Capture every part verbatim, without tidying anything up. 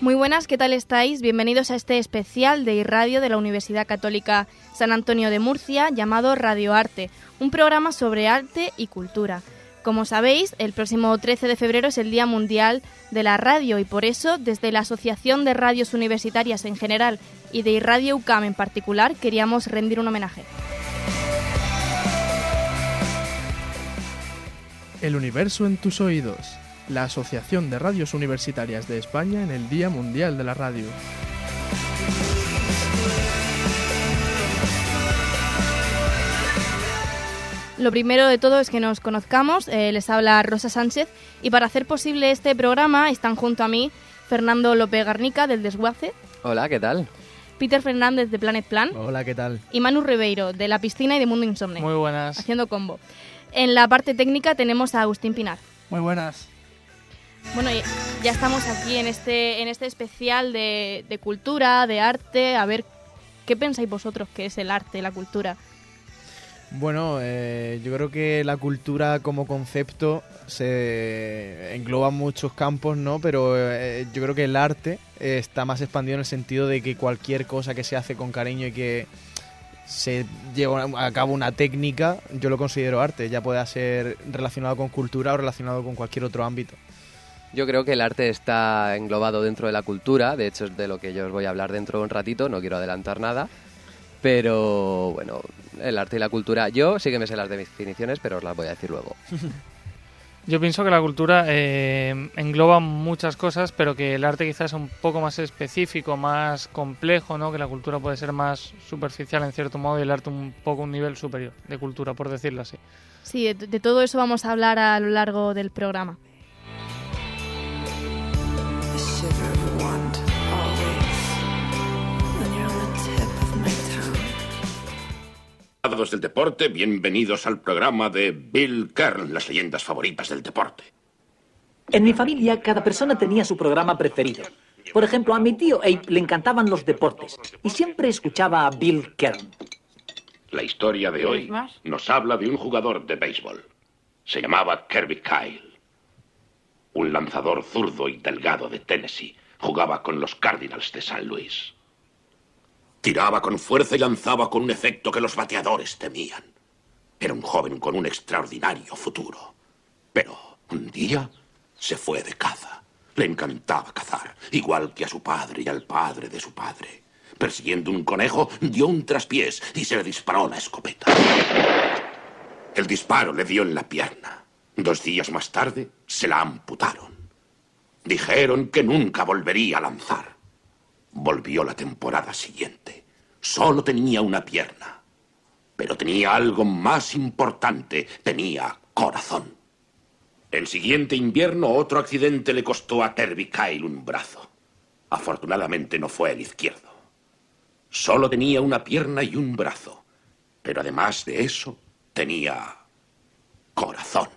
Muy buenas, ¿qué tal estáis? Bienvenidos a este especial de iRadio de la Universidad Católica San Antonio de Murcia llamado Radio Arte, un programa sobre arte y cultura. Como sabéis, el próximo trece de febrero es el Día Mundial de la Radio y por eso, desde la Asociación de Radios Universitarias en general y de iRadio U C A M en particular, queríamos rendir un homenaje. El universo en tus oídos. La Asociación de Radios Universitarias de España en el Día Mundial de la Radio. Lo primero de todo es que nos conozcamos. Eh, les habla Rosa Sánchez y para hacer posible este programa están junto a mí Fernando López Garnica del Desguace. Hola, ¿qué tal? Peter Fernández de Planet Plan. Hola, ¿qué tal? Y Manu Ribeiro de La Piscina y de Mundo Insomne. Muy buenas. Haciendo combo. En la parte técnica tenemos a Agustín Pinar. Muy buenas. Bueno, ya estamos aquí en este en este especial de, de cultura, de arte. A ver, ¿qué pensáis vosotros que es el arte, la cultura? Bueno, eh, yo creo que la cultura como concepto se engloba muchos campos, ¿no? Pero eh, yo creo que el arte eh, está más expandido en el sentido de que cualquier cosa que se hace con cariño y que se lleva a cabo una técnica, yo lo considero arte, ya pueda ser relacionado con cultura o relacionado con cualquier otro ámbito. Yo creo que el arte está englobado dentro de la cultura, de hecho es de lo que yo os voy a hablar dentro de un ratito, no quiero adelantar nada, pero bueno, el arte y la cultura, yo sí que me sé las definiciones, pero os las voy a decir luego. Yo pienso que la cultura eh, engloba muchas cosas, pero que el arte quizás es un poco más específico, más complejo, ¿no? Que la cultura puede ser más superficial en cierto modo y el arte un poco un nivel superior de cultura, por decirlo así. Sí, de, de todo eso vamos a hablar a lo largo del programa. Del deporte, bienvenidos al programa de Bill Kern, las leyendas favoritas del deporte. En mi familia, cada persona tenía su programa preferido. Por ejemplo, a mi tío Abe le encantaban los deportes y siempre escuchaba a Bill Kern. La historia de hoy nos habla de un jugador de béisbol. Se llamaba Kirby Kyle. Un lanzador zurdo y delgado de Tennessee. Jugaba con los Cardinals de San Luis. Tiraba con fuerza y lanzaba con un efecto que los bateadores temían. Era un joven con un extraordinario futuro. Pero un día se fue de caza. Le encantaba cazar, igual que a su padre y al padre de su padre. Persiguiendo un conejo, dio un traspiés y se le disparó la escopeta. El disparo le dio en la pierna. Dos días más tarde, se la amputaron. Dijeron que nunca volvería a lanzar. Volvió la temporada siguiente. Solo tenía una pierna. Pero tenía algo más importante. Tenía corazón. El siguiente invierno, otro accidente le costó a Kirby Kyle un brazo. Afortunadamente no fue el izquierdo. Solo tenía una pierna y un brazo. Pero además de eso, tenía corazón.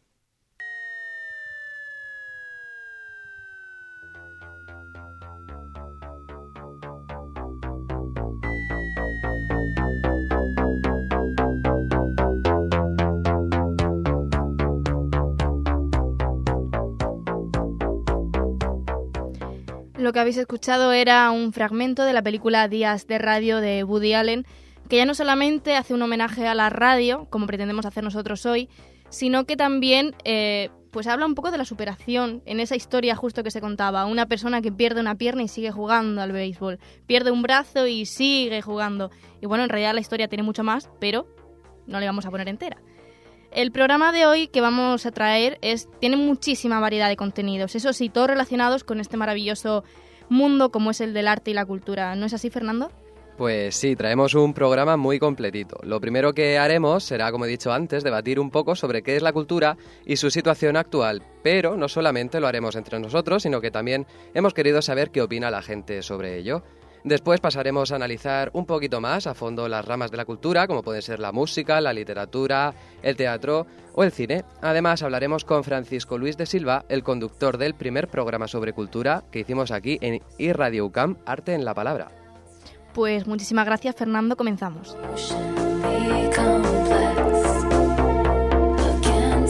Lo que habéis escuchado era un fragmento de la película Días de Radio de Woody Allen, que ya no solamente hace un homenaje a la radio, como pretendemos hacer nosotros hoy, sino que también eh, pues habla un poco de la superación en esa historia justo que se contaba. Una persona que pierde una pierna y sigue jugando al béisbol, pierde un brazo y sigue jugando. Y bueno, en realidad la historia tiene mucho más, pero no le vamos a poner entera. El programa de hoy que vamos a traer es, tiene muchísima variedad de contenidos, eso sí, todos relacionados con este maravilloso mundo como es el del arte y la cultura. ¿No es así, Fernando? Pues sí, traemos un programa muy completito. Lo primero que haremos será, como he dicho antes, debatir un poco sobre qué es la cultura y su situación actual. Pero no solamente lo haremos entre nosotros, sino que también hemos querido saber qué opina la gente sobre ello. Después pasaremos a analizar un poquito más a fondo las ramas de la cultura, como pueden ser la música, la literatura, el teatro o el cine. Además, hablaremos con Francisco Luis de Silva, el conductor del primer programa sobre cultura que hicimos aquí en iRadio U C A M, Arte en la Palabra. Pues muchísimas gracias, Fernando. Comenzamos.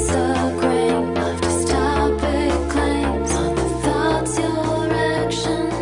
Action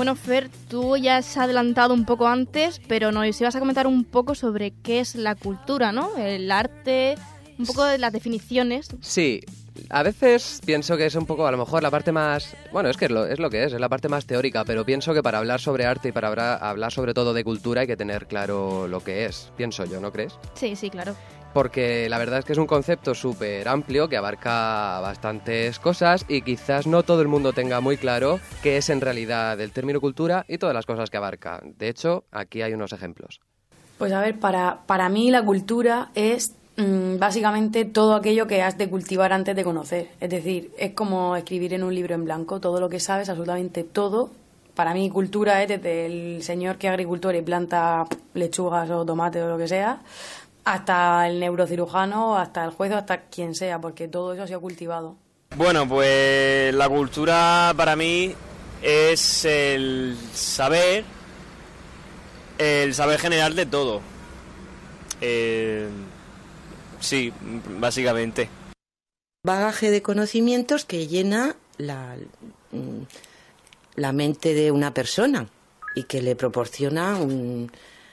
Bueno, Fer, tú ya has adelantado un poco antes, pero nos ibas a comentar un poco sobre qué es la cultura, ¿no? El arte, un poco de las definiciones. Sí, a veces pienso que es un poco, a lo mejor, la parte más... Bueno, es que es lo, es lo que es, es la parte más teórica, pero pienso que para hablar sobre arte y para hablar, hablar sobre todo de cultura hay que tener claro lo que es, pienso yo, ¿no crees? Sí, sí, claro. Porque la verdad es que es un concepto súper amplio que abarca bastantes cosas y quizás no todo el mundo tenga muy claro qué es en realidad el término cultura y todas las cosas que abarca. De hecho, aquí hay unos ejemplos. Pues a ver, para, para mí la cultura es mmm, básicamente todo aquello que has de cultivar antes de conocer. Es decir, es como escribir en un libro en blanco, todo lo que sabes, absolutamente todo. Para mí cultura es desde el señor que es agricultor y planta lechugas o tomates o lo que sea, hasta el neurocirujano, hasta el juez o hasta quien sea, porque todo eso se ha cultivado. Bueno, pues la cultura para mí es el saber, el saber general de todo. Eh, sí, básicamente. Bagaje de conocimientos que llena la, la mente de una persona y que le proporciona un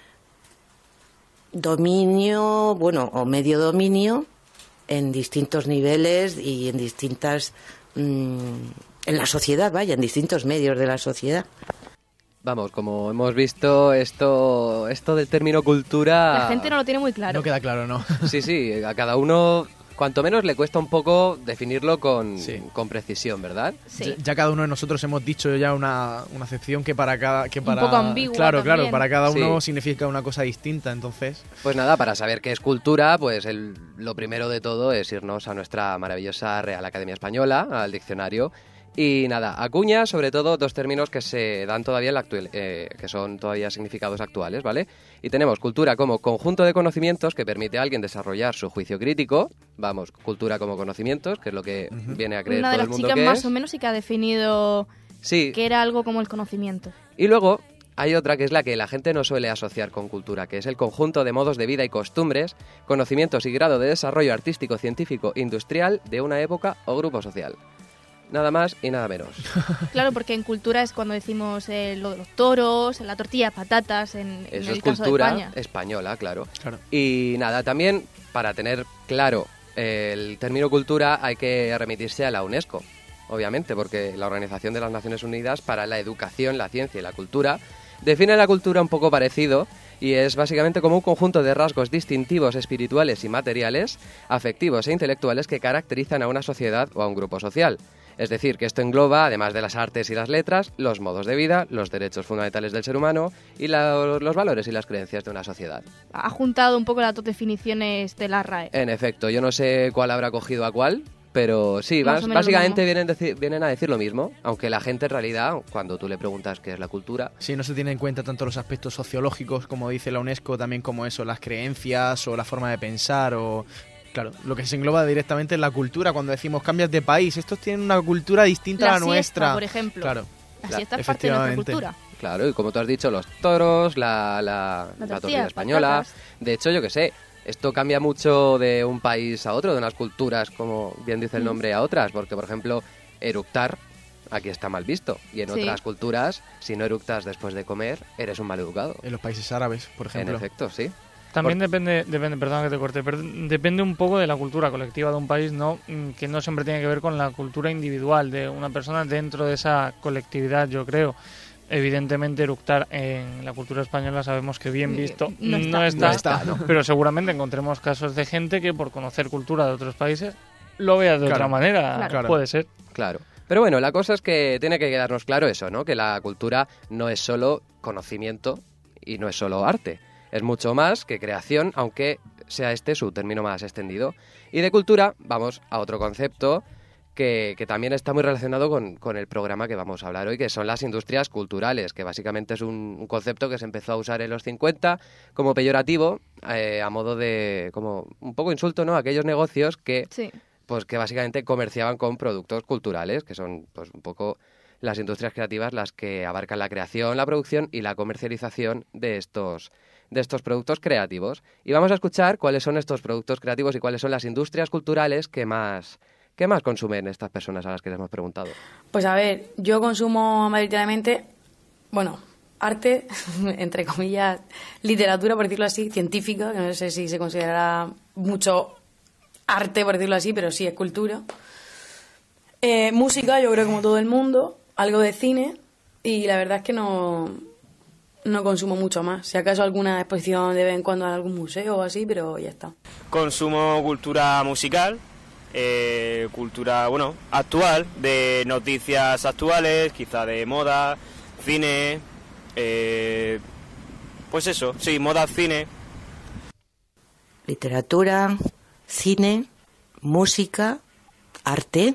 dominio, bueno, o medio dominio en distintos niveles y en distintas... Mmm, en la sociedad, vaya, en distintos medios de la sociedad. Vamos, como hemos visto, esto esto del término cultura... La gente no lo tiene muy claro. No queda claro, ¿no? Sí, sí, a cada uno... Cuanto menos le cuesta un poco definirlo con, sí. con precisión, ¿verdad? Sí. Ya, ya cada uno de nosotros hemos dicho ya una, una acepción que para cada... Que para, un poco ambigua Claro, también. claro, para cada uno Sí. significa una cosa distinta, entonces... Pues nada, para saber qué es cultura, pues el, lo primero de todo es irnos a nuestra maravillosa Real Academia Española, al diccionario. Y nada, acuña sobre todo dos términos que se dan todavía en la actual, eh, que son todavía significados actuales, ¿vale? Y tenemos cultura como conjunto de conocimientos que permite a alguien desarrollar su juicio crítico. Vamos, cultura como conocimientos, que es lo que uh-huh. viene a creer Una de todo el las mundo chicas que más es. o menos sí que ha definido sí. que era algo como el conocimiento. Y luego hay otra que es la que la gente no suele asociar con cultura, que es el conjunto de modos de vida y costumbres, conocimientos y grado de desarrollo artístico, científico, industrial de una época o grupo social. Nada más y nada menos. Claro, porque en cultura es cuando decimos eh, lo de los toros, la tortilla de patatas, en, en Eso el es caso cultura de España. española, claro. claro. Y nada, también para tener claro el término cultura hay que remitirse a la UNESCO, obviamente, porque la Organización de las Naciones Unidas para la Educación, la Ciencia y la Cultura define la cultura un poco parecido y es básicamente como un conjunto de rasgos distintivos espirituales y materiales, afectivos e intelectuales que caracterizan a una sociedad o a un grupo social. Es decir, que esto engloba, además de las artes y las letras, los modos de vida, los derechos fundamentales del ser humano y la, los valores y las creencias de una sociedad. Ha juntado un poco las dos definiciones de la R A E. En efecto, yo no sé cuál habrá cogido a cuál, pero sí, Más bas- o menos básicamente lo vienen, deci- vienen a decir lo mismo, aunque la gente en realidad, cuando tú le preguntas qué es la cultura... Sí, no se tiene en cuenta tanto los aspectos sociológicos, como dice la UNESCO, también como eso, las creencias o la forma de pensar o... Claro, lo que se engloba directamente en la cultura. Cuando decimos cambias de país, estos tienen una cultura distinta la a la siesta, nuestra. por ejemplo. Claro. La Claro, siesta es parte de nuestra cultura. Claro, y como tú has dicho, los toros, la, la, La la tortilla, tortilla española... patatas. De hecho, yo qué sé, esto cambia mucho de un país a otro, de unas culturas, como bien dice el nombre, a otras. Porque, por ejemplo, eructar aquí está mal visto. Y en Sí. otras culturas, si no eructas después de comer, eres un maleducado. En los países árabes, por ejemplo. En efecto, sí. También depende, depende, perdón que te corte, pero depende un poco de la cultura colectiva de un país, ¿no? Que no siempre tiene que ver con la cultura individual de una persona dentro de esa colectividad, yo creo. Evidentemente, eructar en la cultura española sabemos que bien visto No está. no está, No está, ¿no? pero seguramente encontremos casos de gente que por conocer cultura de otros países lo vea de Claro, otra manera, claro. puede ser. Claro. Pero bueno, la cosa es que tiene que quedarnos claro eso, ¿no? Que la cultura no es solo conocimiento y no es solo arte. Es mucho más que creación, aunque sea este su término más extendido. Y de cultura vamos a otro concepto que, que también está muy relacionado con, con el programa que vamos a hablar hoy, que son las industrias culturales, que básicamente es un, un concepto que se empezó a usar en los cincuenta como peyorativo, eh, a modo de, como un poco insulto, ¿no? Aquellos negocios que... Sí. pues que básicamente comerciaban con productos culturales, que son pues un poco las industrias creativas las que abarcan la creación, la producción y la comercialización de estos, de estos productos creativos. Y vamos a escuchar cuáles son estos productos creativos y cuáles son las industrias culturales que más, que más consumen estas personas a las que les hemos preguntado. Pues a ver, yo consumo mayoritariamente bueno, arte, entre comillas, literatura, por decirlo así, científica, que no sé si se considerará mucho arte, por decirlo así, pero sí es cultura. Eh, música, yo creo como todo el mundo, algo de cine, y la verdad es que no, no consumo mucho más. Si acaso alguna exposición de vez en cuando en algún museo o así, pero ya está. Consumo cultura musical, eh, cultura, bueno, actual, de noticias actuales, quizá de moda, cine, eh, pues eso, sí, moda, cine. Literatura, cine, música, arte.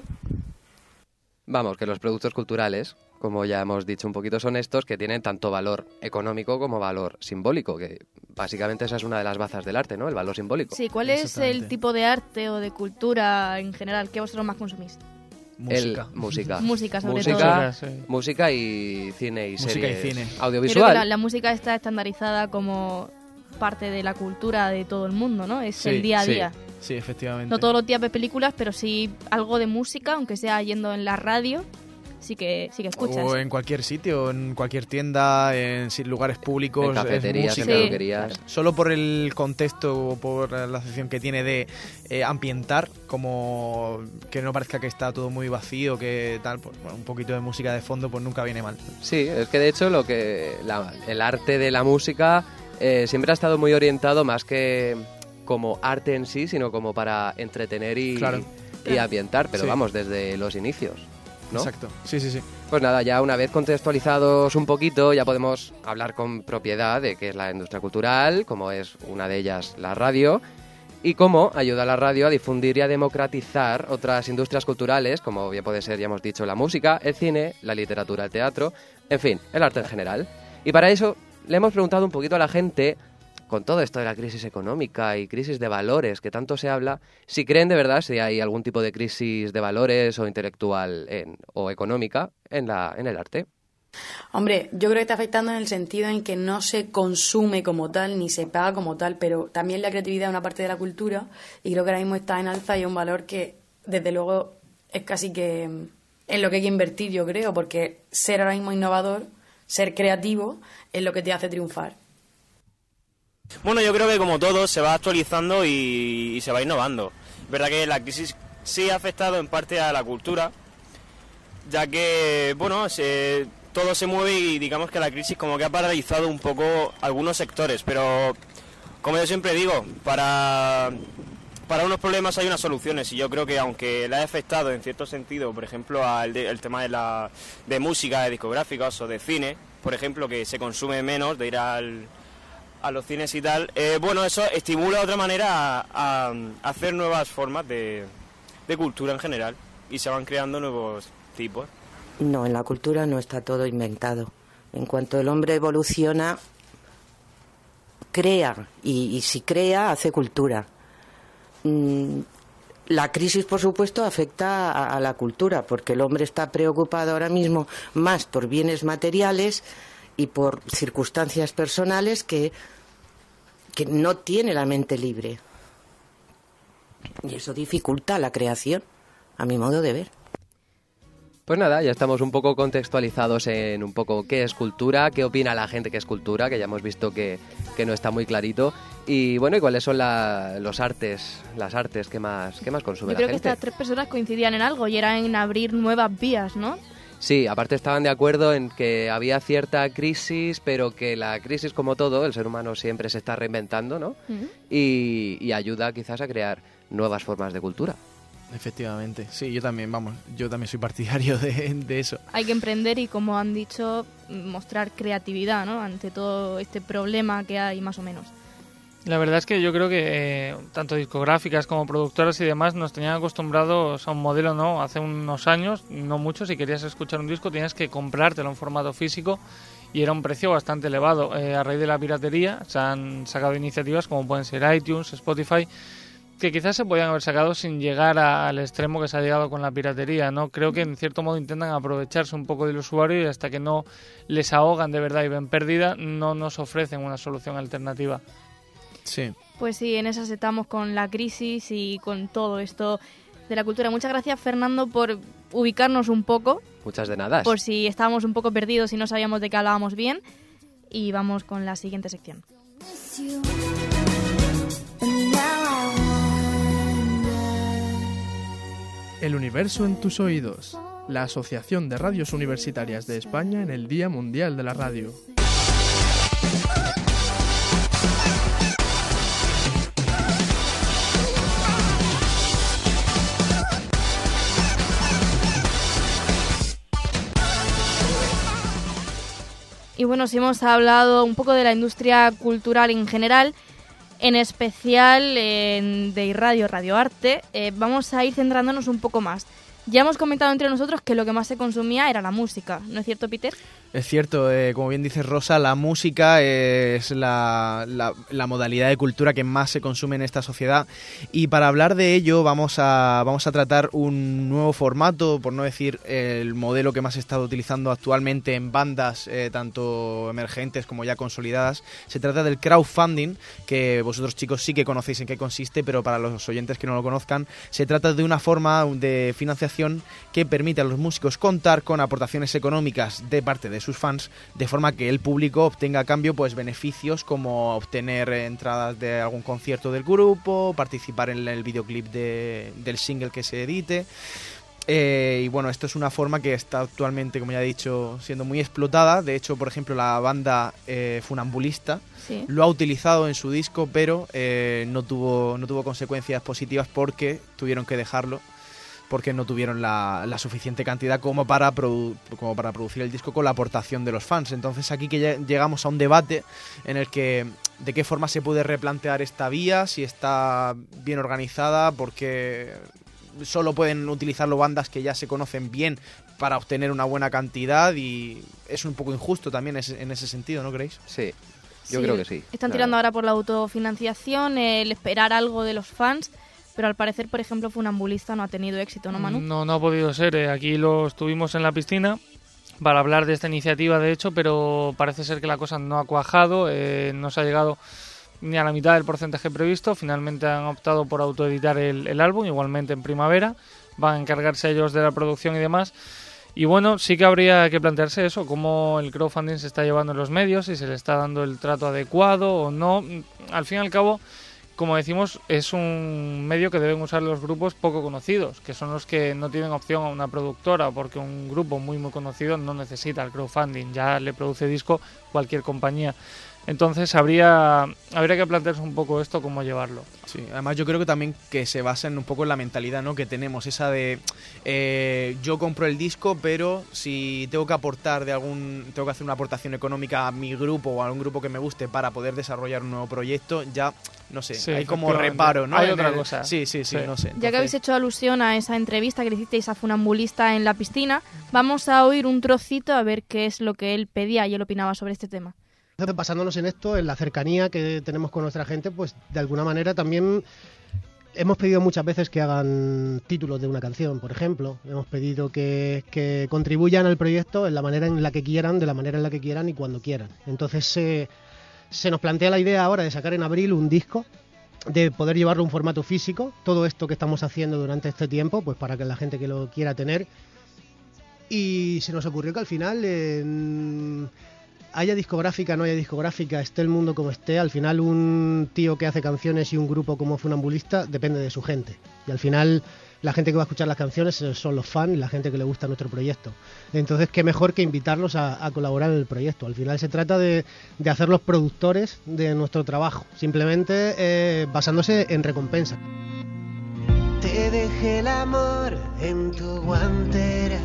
Vamos, que los productos culturales, como ya hemos dicho un poquito, son estos que tienen tanto valor económico como valor simbólico, que básicamente esa es una de las bazas del arte, ¿no? El valor simbólico. Sí, ¿cuál es el tipo de arte o de cultura en general que vosotros más consumís? Música. El, música. Música, sobre música, todo. Sí. Música y cine y música series. y cine. Audiovisual. Creo que la, la música está estandarizada como parte de la cultura de todo el mundo, ¿no? Es sí, el día a día. Sí. Sí, efectivamente. No todos los días ves películas, pero sí algo de música, aunque sea yendo en la radio, sí que sí que escuchas. O en cualquier sitio, en cualquier tienda, en lugares públicos, en cafeterías, en peluquerías. Sí. Solo por el contexto o por la acepción que tiene de eh, ambientar, como que no parezca que está todo muy vacío, que tal, pues bueno, un poquito de música de fondo pues nunca viene mal. Sí, es que de hecho lo que la, el arte de la música eh, siempre ha estado muy orientado más que como arte en sí, sino como para entretener y, claro. y ambientar, pero sí. vamos, desde los inicios, ¿no? Exacto, sí, sí, sí. Pues nada, ya una vez contextualizados un poquito, ya podemos hablar con propiedad de qué es la industria cultural, como es una de ellas la radio, y cómo ayuda a la radio a difundir y a democratizar otras industrias culturales, como bien puede ser, ya hemos dicho, la música, el cine, la literatura, el teatro, en fin, el arte en general. Y para eso le hemos preguntado un poquito a la gente, con todo esto de la crisis económica y crisis de valores que tanto se habla, si creen de verdad si hay algún tipo de crisis de valores o intelectual en, o económica en, la, en el arte. Hombre, yo creo que está afectando en el sentido en que no se consume como tal, ni se paga como tal, pero también la creatividad es una parte de la cultura y creo que ahora mismo está en alza y es un valor que, desde luego, es casi que en lo que hay que invertir, yo creo, porque ser ahora mismo innovador, ser creativo, es lo que te hace triunfar. Bueno, yo creo que como todo se va actualizando y, y se va innovando. Es verdad que la crisis sí ha afectado en parte a la cultura, ya que, bueno, se, todo se mueve y digamos que la crisis como que ha paralizado un poco algunos sectores, pero como yo siempre digo, para, para unos problemas hay unas soluciones y yo creo que aunque le haya afectado en cierto sentido, por ejemplo, al de, el tema de, la, de música, de discográficas o de cine, por ejemplo, que se consume menos de ir al... a los cines y tal, eh, bueno, eso estimula de otra manera a, a, a hacer nuevas formas de, de cultura en general y se van creando nuevos tipos. No, en la cultura no está todo inventado. En cuanto el hombre evoluciona, crea, y, y si crea, hace cultura. Mm, la crisis, por supuesto, afecta a, a la cultura, porque el hombre está preocupado ahora mismo más por bienes materiales y por circunstancias personales que, que no tiene la mente libre. Y eso dificulta la creación, a mi modo de ver. Pues nada, ya estamos un poco contextualizados en un poco qué es cultura, qué opina la gente que es cultura, que ya hemos visto que, que no está muy clarito. Y bueno, y cuáles son la, los artes, las artes que más, que más consume la gente. Yo creo que gente. estas tres personas coincidían en algo y era en abrir nuevas vías, ¿no? Sí, aparte estaban de acuerdo en que había cierta crisis, pero que la crisis, como todo, el ser humano siempre se está reinventando, ¿no? Uh-huh. y, y ayuda quizás a crear nuevas formas de cultura. Efectivamente, sí, yo también, vamos, yo también soy partidario de, de eso. Hay que emprender y, como han dicho, mostrar creatividad, ¿no? Ante todo este problema que hay, más o menos. La verdad es que yo creo que eh, tanto discográficas como productoras y demás nos tenían acostumbrados a un modelo, ¿no? Hace unos años, no mucho, si querías escuchar un disco tenías que comprártelo en formato físico y era un precio bastante elevado. Eh, a raíz de la piratería se han sacado iniciativas como pueden ser iTunes, Spotify, que quizás se podían haber sacado sin llegar a, al extremo que se ha llegado con la piratería, ¿no? Creo que en cierto modo intentan aprovecharse un poco del usuario y hasta que no les ahogan de verdad y ven pérdida, no nos ofrecen una solución alternativa. Sí. Pues sí, en esas estamos con la crisis y con todo esto de la cultura. Muchas gracias, Fernando, por ubicarnos un poco Muchas de nada. Por si estábamos un poco perdidos y no sabíamos de qué hablábamos bien. Y vamos con la siguiente sección. El universo en tus oídos. La Asociación de Radios Universitarias de España en el Día Mundial de la Radio. Y bueno, si hemos hablado un poco de la industria cultural en general, en especial en de Radio, Radio Arte, eh, vamos a ir centrándonos un poco más. Ya hemos comentado entre nosotros que lo que más se consumía era la música, ¿no es cierto, Peter? Es cierto, eh, como bien dice Rosa, la música es la, la, la modalidad de cultura que más se consume en esta sociedad, y para hablar de ello vamos a, vamos a tratar un nuevo formato, por no decir el modelo que más se está utilizando actualmente en bandas, eh, tanto emergentes como ya consolidadas. Se trata del crowdfunding, que vosotros chicos sí que conocéis en qué consiste, pero para los oyentes que no lo conozcan, se trata de una forma de financiación que permite a los músicos contar con aportaciones económicas de parte de sus fans, de forma que el público obtenga a cambio pues beneficios como obtener entradas de algún concierto del grupo, participar en el videoclip de, del single que se edite. Eh, y bueno, esto es una forma que está actualmente, como ya he dicho, siendo muy explotada. De hecho, por ejemplo, la banda eh, Funambulista sí. lo ha utilizado en su disco, pero eh, no tuvo, no tuvo consecuencias positivas porque tuvieron que dejarlo, porque no tuvieron la, la suficiente cantidad como para, produ- como para producir el disco con la aportación de los fans. Entonces aquí que llegamos a un debate en el que de qué forma se puede replantear esta vía, si está bien organizada, porque solo pueden utilizarlo bandas que ya se conocen bien para obtener una buena cantidad, y es un poco injusto también en ese sentido, ¿no creéis? Sí, yo sí, creo que sí. Están tirando ahora por la autofinanciación, el esperar algo de los fans. Pero al parecer, por ejemplo, Funambulista no ha tenido éxito, ¿no, Manu? No, no ha podido ser. Eh. Aquí lo estuvimos en la piscina para hablar de esta iniciativa, de hecho, pero parece ser que la cosa no ha cuajado, eh, no se ha llegado ni a la mitad del porcentaje previsto. Finalmente han optado por autoeditar el, el álbum, igualmente en primavera. Van a encargarse ellos de la producción y demás. Y bueno, sí que habría que plantearse eso, cómo el crowdfunding se está llevando en los medios, si se le está dando el trato adecuado o no. Al fin y al cabo, como decimos, es un medio que deben usar los grupos poco conocidos, que son los que no tienen opción a una productora, porque un grupo muy muy conocido no necesita el crowdfunding, ya le produce disco cualquier compañía. Entonces habría habría que plantearse un poco esto, cómo llevarlo. Sí, además yo creo que también que se basa en un poco en la mentalidad, ¿no?, que tenemos, esa de eh, yo compro el disco, pero si tengo que aportar de algún tengo que hacer una aportación económica a mi grupo o a un grupo que me guste para poder desarrollar un nuevo proyecto, ya no sé, sí, hay como reparo, ¿no? Hay otra el, cosa. Sí, sí, sí, sí, no sé. Entonces, ya que habéis hecho alusión a esa entrevista que le hicisteis a Funambulista en la piscina, vamos a oír un trocito a ver qué es lo que él pedía y él opinaba sobre este tema. Basándonos en esto, en la cercanía que tenemos con nuestra gente, pues de alguna manera también hemos pedido muchas veces que hagan títulos de una canción, por ejemplo. Hemos pedido que, que contribuyan al proyecto en la manera en la que quieran, de la manera en la que quieran y cuando quieran. Entonces eh, se nos plantea la idea ahora de sacar en abril un disco, de poder llevarlo a un formato físico, todo esto que estamos haciendo durante este tiempo, pues para que la gente que lo quiera tener. Y se nos ocurrió que al final... Eh, haya discográfica, no haya discográfica, esté el mundo como esté, al final un tío que hace canciones y un grupo como Funambulista depende de su gente. Y al final la gente que va a escuchar las canciones son los fans y la gente que le gusta nuestro proyecto. Entonces, qué mejor que invitarlos a, a colaborar en el proyecto. Al final se trata de, de hacerlos productores de nuestro trabajo, simplemente eh, basándose en recompensa. Te dejé el amor en tu guantera.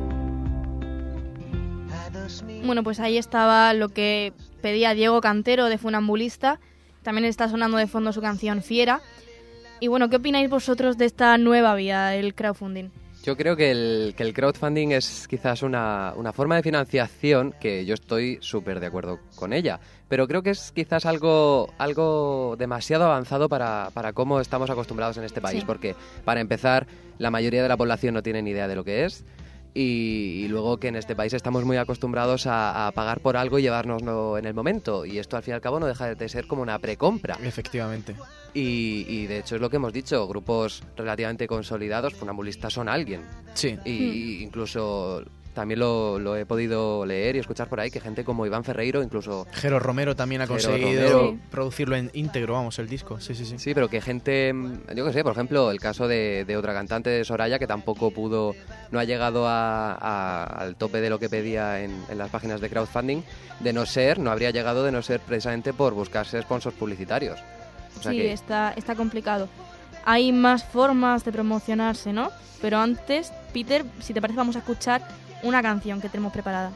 Bueno, pues ahí estaba lo que pedía Diego Cantero de Funambulista. También está sonando de fondo su canción Fiera. Y bueno, ¿qué opináis vosotros de esta nueva vía, el crowdfunding? Yo creo que el, que el crowdfunding es quizás una, una forma de financiación que yo estoy súper de acuerdo con ella, pero creo que es quizás algo, algo demasiado avanzado para, para cómo estamos acostumbrados en este país, sí. Porque para empezar, la mayoría de la población no tiene ni idea de lo que es. Y, y luego que en este país estamos muy acostumbrados a, a pagar por algo y llevárnoslo en el momento, y esto al fin y al cabo no deja de ser como una precompra. Efectivamente. Y, y de hecho es lo que hemos dicho, grupos relativamente consolidados, Funambulistas son alguien. Sí. Y, y incluso también lo, lo he podido leer y escuchar por ahí, que gente como Iván Ferreiro, incluso... Jero Romero también ha Jero conseguido Romero. producirlo en íntegro, vamos, el disco. Sí, sí, sí. Sí, pero que gente, yo que sé, por ejemplo, el caso de, de otra cantante, de Soraya, que tampoco pudo, no ha llegado a, a, al tope de lo que pedía en, en las páginas de crowdfunding, de no ser, no habría llegado de no ser precisamente por buscarse sponsors publicitarios. O sea sí, que... está, está complicado. Hay más formas de promocionarse, ¿no? Pero antes, Peter, si te parece, vamos a escuchar una canción que tenemos preparada.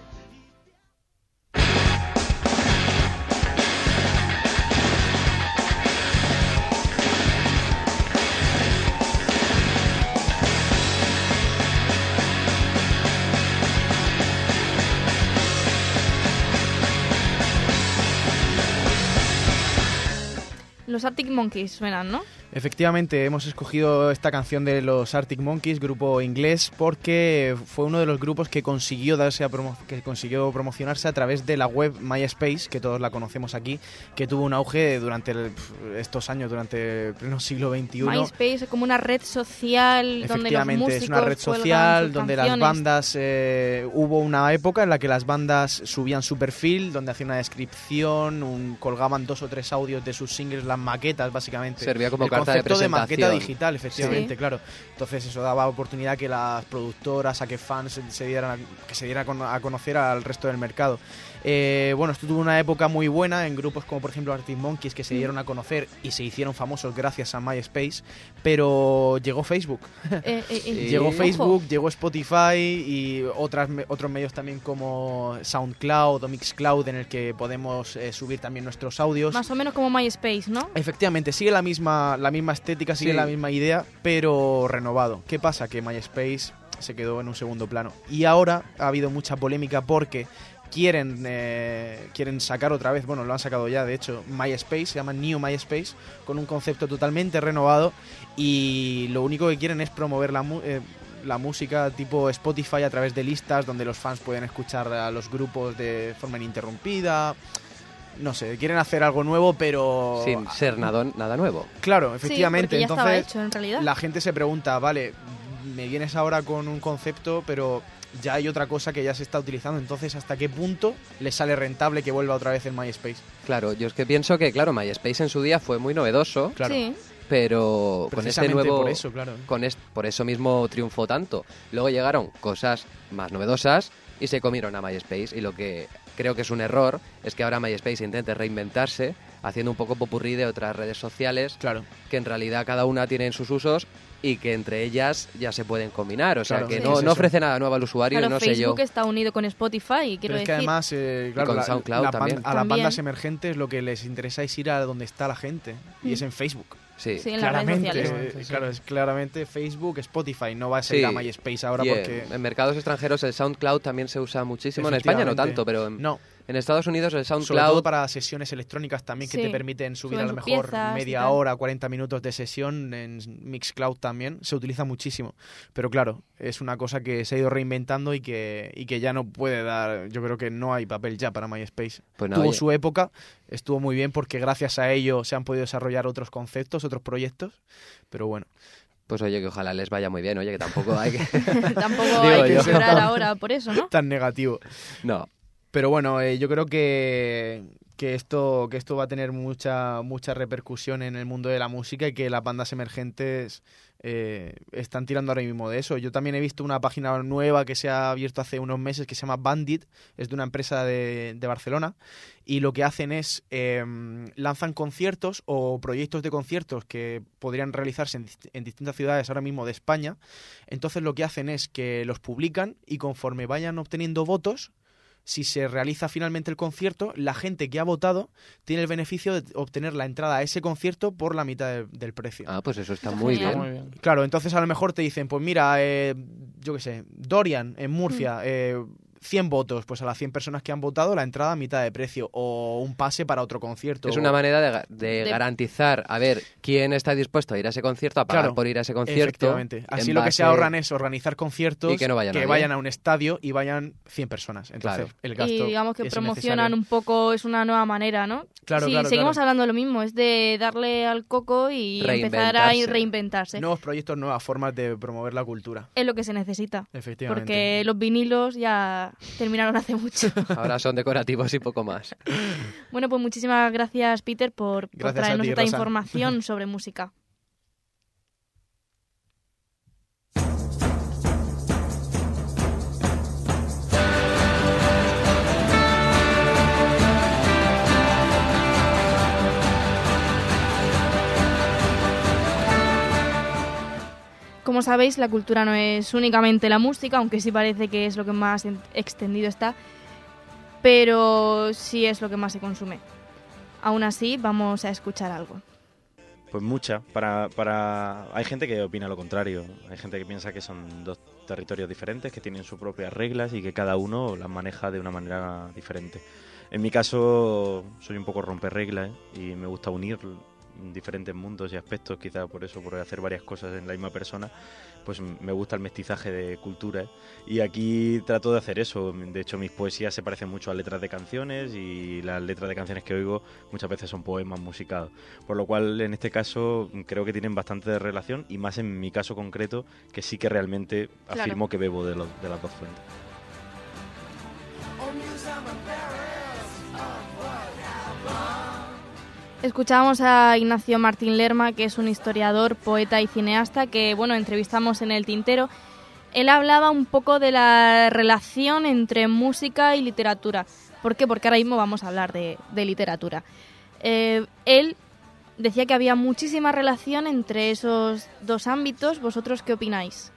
Los Arctic Monkeys suenan, ¿no? Efectivamente, hemos escogido esta canción de los Arctic Monkeys, grupo inglés, porque fue uno de los grupos que consiguió darse a promo- que consiguió promocionarse a través de la web MySpace, que todos la conocemos aquí, que tuvo un auge durante el, estos años, durante el pleno siglo veintiuno. MySpace es como una red social donde los músicos es una red social donde las bandas eh, hubo una época en la que las bandas subían su perfil, donde hacían una descripción, un, colgaban dos o tres audios de sus singles, las maquetas básicamente. Servía como el carta de concepto de, presentación. maqueta digital, efectivamente, sí. claro. Entonces eso daba oportunidad que las productoras, a que fans se, se dieran a, que se dieran a conocer al resto del mercado. Eh, bueno, esto tuvo una época muy buena en grupos como por ejemplo Arctic Monkeys, que se dieron a conocer y se hicieron famosos gracias a MySpace, pero llegó Facebook. Eh, eh, eh, llegó ojo. Facebook, llegó Spotify y otras, otros medios también como SoundCloud o Mixcloud, en el que podemos eh, subir también nuestros audios. Más o menos como MySpace, ¿no? Efectivamente, sigue la misma, la misma estética, sigue Sí. la misma idea, pero renovado. ¿Qué pasa? Que MySpace se quedó en un segundo plano. Y ahora ha habido mucha polémica porque quieren, eh, quieren sacar otra vez, bueno, lo han sacado ya, de hecho, MySpace, se llama New MySpace, con un concepto totalmente renovado, y lo único que quieren es promover la, mu- eh, la música tipo Spotify a través de listas donde los fans pueden escuchar a los grupos de forma ininterrumpida. No sé, quieren hacer algo nuevo, pero... Sin ser nada, nada nuevo. Claro, efectivamente. Sí, porque ya estaba Entonces, hecho, en realidad. la gente se pregunta, vale, me vienes ahora con un concepto, pero ya hay otra cosa que ya se está utilizando. Entonces, ¿hasta qué punto les sale rentable que vuelva otra vez el MySpace? Claro, yo es que pienso que, claro, MySpace en su día fue muy novedoso, Claro. Sí. pero con este Precisamente nuevo... por eso, claro. Con est- por eso mismo triunfó tanto. Luego llegaron cosas más novedosas y se comieron a MySpace, y lo que creo que es un error es que ahora MySpace intente reinventarse haciendo un poco popurrí de otras redes sociales, Claro. que en realidad cada una tiene sus usos y que entre ellas ya se pueden combinar, o sea Claro, que sí. no, Es no eso. ofrece nada nuevo al usuario, Claro, y no sé yo. Facebook está unido con Spotify, quiero Pero es decir. que además, eh, claro, con la- SoundCloud la también. ban- a las También. bandas emergentes lo que les interesa es ir a donde está la gente, y Mm. es en Facebook. Sí. Sí, en las redes Claramente, sociales. eh, claro, es claramente Facebook, Spotify, no va a ser Sí. a MySpace ahora Y, eh, porque... en mercados extranjeros el SoundCloud también se usa muchísimo, en España no Efectivamente. tanto, pero en, No, en Estados Unidos el sobre todo SoundCloud... para sesiones electrónicas también, que Sí. te permiten subir Suben a lo sus mejor piezas y media tal. hora, cuarenta minutos de sesión. En Mixcloud también se utiliza muchísimo, pero claro, es una cosa que se ha ido reinventando y que, y que ya no puede dar, yo creo que no hay papel ya para MySpace. Pues no, Tuvo oye. su época, estuvo muy bien porque gracias a ello se han podido desarrollar otros conceptos, otros proyectos, pero bueno. Pues oye, que ojalá les vaya muy bien, oye, que tampoco hay que... Tampoco Digo hay que yo. llorar ahora por eso, ¿no? Tan negativo. No. Pero bueno, eh, yo creo que, que, esto, que esto va a tener mucha, mucha repercusión en el mundo de la música y que las bandas emergentes eh, están tirando ahora mismo de eso. Yo también he visto una página nueva que se ha abierto hace unos meses que se llama Bandit, es de una empresa de, de Barcelona, y lo que hacen es eh, lanzan conciertos o proyectos de conciertos que podrían realizarse en, dist- en distintas ciudades ahora mismo de España. Entonces lo que hacen es que los publican y conforme vayan obteniendo votos, si se realiza finalmente el concierto, la gente que ha votado tiene el beneficio de obtener la entrada a ese concierto por la mitad de- del precio. Ah, pues eso está Está muy genial. bien. Muy bien. Claro, entonces a lo mejor te dicen, pues mira, eh, yo qué sé, Dorian en Murcia, eh, cien votos, pues a las cien personas que han votado la entrada a mitad de precio o un pase para otro concierto. Es una manera de, de, de garantizar, a ver, quién está dispuesto a ir a ese concierto, a pagar claro, por ir a ese concierto. Efectivamente. Así lo base... que se ahorran es organizar conciertos y que, no vayan, que vayan a un estadio y vayan cien personas. Entonces, claro. el gasto y digamos que es promocionan necesario. un poco, es una nueva manera, ¿no? Claro, sí, claro, seguimos claro. hablando de lo mismo, es de darle al coco y empezar a reinventarse. Nuevos proyectos, nuevas formas de promover la cultura. Es lo que se necesita. Efectivamente. Porque los vinilos ya terminaron hace mucho. Ahora son decorativos y poco más. Bueno, pues muchísimas gracias, Peter, por, por traernos ti, esta Rosa. información sobre música. Como sabéis, la cultura no es únicamente la música, aunque sí parece que es lo que más extendido está, pero sí es lo que más se consume. Aún así, vamos a escuchar algo. Pues mucha. Para, para... Hay gente que opina lo contrario. Hay gente que piensa que son dos territorios diferentes, que tienen sus propias reglas y que cada uno las maneja de una manera diferente. En mi caso, soy un poco romperreglas, ¿eh? Y me gusta unir diferentes mundos y aspectos, quizá por eso, por hacer varias cosas en la misma persona, pues me gusta el mestizaje de culturas, y aquí trato de hacer eso. De hecho, mis poesías se parecen mucho a letras de canciones, y las letras de canciones que oigo muchas veces son poemas musicados, por lo cual en este caso creo que tienen bastante de relación, y más en mi caso concreto, que sí que realmente claro. afirmo que bebo de, lo, de las dos fuentes. Escuchábamos a Ignacio Martín Lerma, que es un historiador, poeta y cineasta que, bueno, entrevistamos en El Tintero. Él hablaba un poco de la relación entre música y literatura. ¿Por qué? Porque ahora mismo vamos a hablar de, de literatura. Eh, él decía que había muchísima relación entre esos dos ámbitos. ¿Vosotros qué opináis?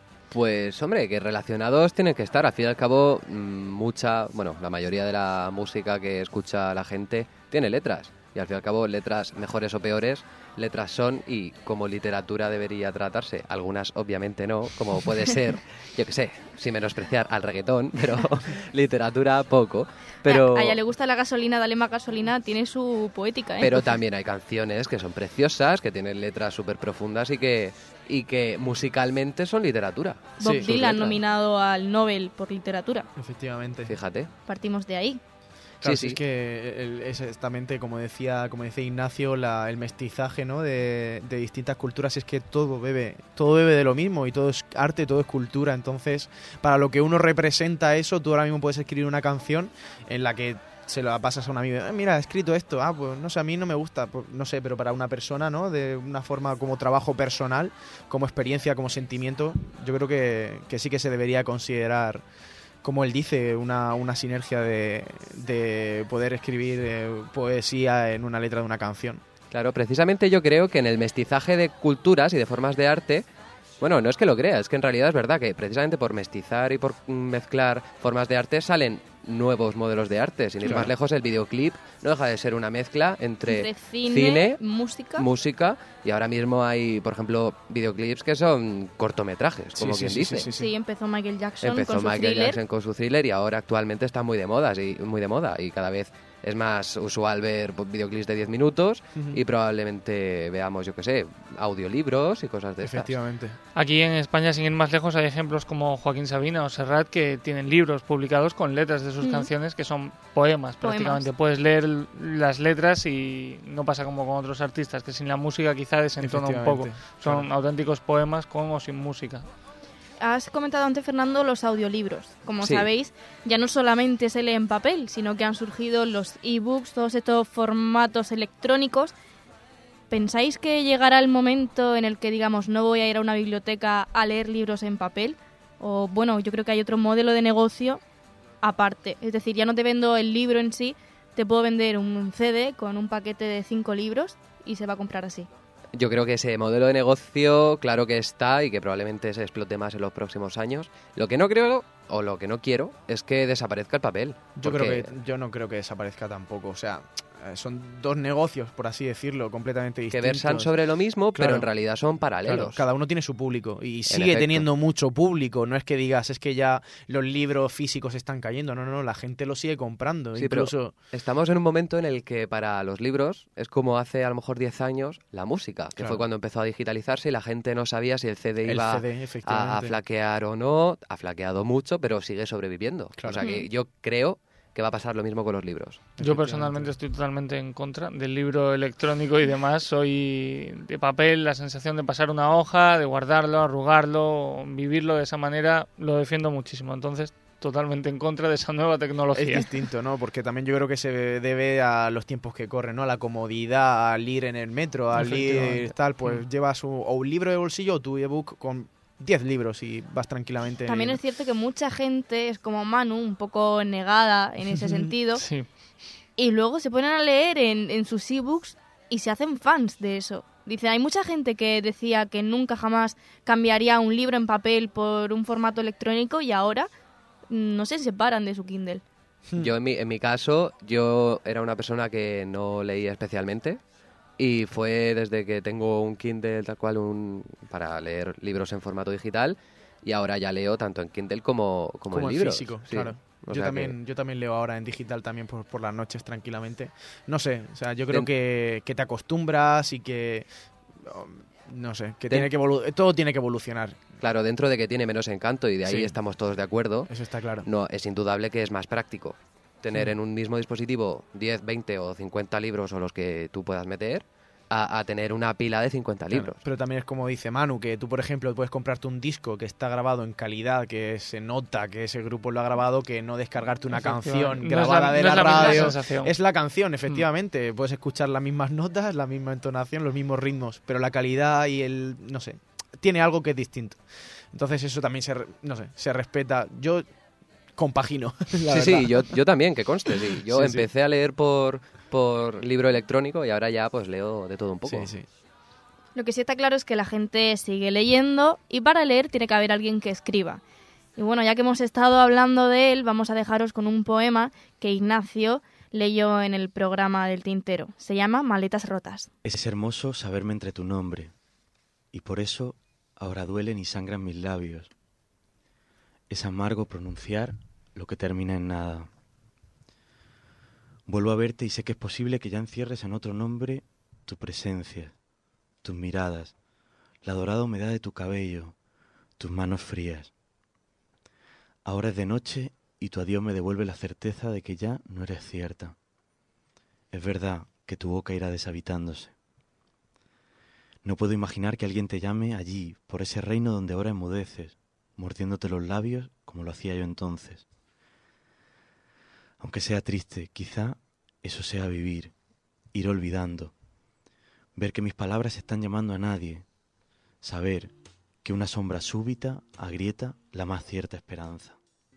Pues, hombre, que relacionados tienen que estar. Al fin y al cabo, mucha, bueno, la mayoría de la música que escucha la gente tiene letras. Y al fin y al cabo, letras mejores o peores, letras son, y como literatura debería tratarse. Algunas obviamente no, como puede ser, yo qué sé, sin menospreciar al reggaetón, pero literatura poco. Pero a ella le gusta la gasolina, dale más gasolina, tiene su poética, ¿eh? Pero también hay canciones que son preciosas, que tienen letras súper profundas y que, y que musicalmente son literatura. Bob Sí, Dylan nominado al Nobel por literatura. Efectivamente. Fíjate. Partimos de ahí. Claro, sí, sí. Es que el, es exactamente como decía, como decía Ignacio, la, el mestizaje, ¿no? de, de distintas culturas, es que todo bebe, todo bebe de lo mismo, y todo es arte, todo es cultura. Entonces, para lo que uno representa eso, tú ahora mismo puedes escribir una canción en la que se la pasas a un amigo, eh, mira, he escrito esto, ah, pues no sé, a mí no me gusta, pues, no sé, pero para una persona, ¿no? De una forma como trabajo personal, como experiencia, como sentimiento, yo creo que, que sí que se debería considerar, como él dice, una, una sinergia de, de poder escribir eh, poesía en una letra de una canción. Claro, precisamente yo creo que en el mestizaje de culturas y de formas de arte, bueno, no es que lo crea, es que en realidad es verdad que precisamente por mestizar y por mezclar formas de arte salen nuevos modelos de arte. Sin ir Claro. más lejos, el videoclip no deja de ser una mezcla entre, Entre cine, música. música, y ahora mismo hay, por ejemplo, videoclips que son cortometrajes, como Sí, quien sí, dice. Sí, sí, empezó Michael Jackson Empezó con su Michael thriller. Jackson con su thriller, y ahora actualmente está muy de moda, sí, muy de moda, y cada vez es más usual ver videoclips de diez minutos Ujú. y probablemente veamos, yo qué sé, audiolibros y cosas de estas. Efectivamente. Aquí en España, sin ir más lejos, hay ejemplos como Joaquín Sabina o Serrat, que tienen libros publicados con letras de sus Mm. canciones, que son poemas prácticamente. Poemas. Puedes leer l- las letras y no pasa como con otros artistas, que sin la música quizá desentona un poco. Efectivamente, Son claro. auténticos poemas con o sin música. Has comentado antes, Fernando, los audiolibros. Como Sí. sabéis, ya no solamente se lee en papel, sino que han surgido los ebooks, todos estos formatos electrónicos. ¿Pensáis que llegará el momento en el que, digamos, no voy a ir a una biblioteca a leer libros en papel? O, bueno, yo creo que hay otro modelo de negocio aparte. Es decir, ya no te vendo el libro en sí, te puedo vender un C D con un paquete de cinco libros y se va a comprar así. Yo creo que ese modelo de negocio, claro que está, y que probablemente se explote más en los próximos años. Lo que no creo, o lo que no quiero, es que desaparezca el papel. Yo porque- creo que yo no creo que desaparezca tampoco. O sea, son dos negocios, por así decirlo, completamente distintos. Que versan sobre lo mismo, Claro. pero en realidad son paralelos. Claro, cada uno tiene su público y sigue efecto. teniendo mucho público. No es que digas, es que ya los libros físicos están cayendo. No, no, no, la gente lo sigue comprando. Sí, Incluso... pero estamos en un momento en el que para los libros es como hace a lo mejor diez años la música, que Claro. fue cuando empezó a digitalizarse y la gente no sabía si el C D El iba C D, a, a efectivamente. flaquear o no. Ha flaqueado mucho, pero sigue sobreviviendo. Claro. O sea que Mm. yo creo que va a pasar lo mismo con los libros. Yo personalmente estoy totalmente en contra del libro electrónico y demás. Soy de papel, la sensación de pasar una hoja, de guardarlo, arrugarlo, vivirlo de esa manera, lo defiendo muchísimo. Entonces, totalmente en contra de esa nueva tecnología. Es distinto, ¿no? Porque también yo creo que se debe a los tiempos que corren, ¿no? A la comodidad, al ir en el metro, al ir Efectivamente. tal, pues Mm. llevas un, o un libro de bolsillo o tu ebook con diez libros y vas tranquilamente. También es cierto que mucha gente es como Manu, un poco negada en ese sentido. Sí. Y luego se ponen a leer en, en sus ebooks y se hacen fans de eso. Dice, hay mucha gente que decía que nunca jamás cambiaría un libro en papel por un formato electrónico y ahora no se separan de su Kindle. Yo en mi, en mi caso, yo era una persona que no leía especialmente y fue desde que tengo un Kindle tal cual un, para leer libros en formato digital y ahora ya leo tanto en Kindle como, como, como en en libros. físico, Sí. claro. O Yo sea también, yo también leo ahora en digital también por, por las noches tranquilamente. No sé, o sea, yo creo Ten- que, que te acostumbras y que um, no sé, que Ten- tiene que evolu- todo tiene que evolucionar. Claro, dentro de que tiene menos encanto y de ahí Sí. estamos todos de acuerdo. Eso está claro. No, es indudable que es más práctico tener Mm. en un mismo dispositivo diez, veinte o cincuenta libros o los que tú puedas meter a, a tener una pila de cincuenta Claro, libros. pero también es como dice Manu, que tú, por ejemplo, puedes comprarte un disco que está grabado en calidad, que se nota que ese grupo lo ha grabado, que no descargarte una Efectivamente. canción No es grabada la- de no la, es la misma radio. sensación. Es la canción, efectivamente. Puedes escuchar las mismas notas, la misma entonación, los mismos ritmos, pero la calidad y el, no sé, tiene algo que es distinto. Entonces eso también se, re- no sé, se respeta. Yo compagino. la Sí, verdad. sí, yo, yo también, que conste, sí. Yo Sí, sí. empecé a leer por, por libro electrónico y ahora ya pues leo de todo un poco. Sí, sí. Lo que sí está claro es que la gente sigue leyendo y para leer tiene que haber alguien que escriba. Y bueno, ya que hemos estado hablando de él, vamos a dejaros con un poema que Ignacio leyó en el programa del Tintero. Se llama Maletas rotas. Es hermoso saberme entre tu nombre, y por eso ahora duelen y sangran mis labios. Es amargo pronunciar lo que termina en nada. Vuelvo a verte y sé que es posible que ya encierres en otro nombre tu presencia, tus miradas, la dorada humedad de tu cabello, tus manos frías. Ahora es de noche y tu adiós me devuelve la certeza de que ya no eres cierta. Es verdad que tu boca irá deshabitándose. No puedo imaginar que alguien te llame allí, por ese reino donde ahora enmudeces, mordiéndote los labios como lo hacía yo entonces. Aunque sea triste, quizá eso sea vivir, ir olvidando, ver que mis palabras están llamando a nadie, saber que una sombra súbita agrieta la más cierta esperanza.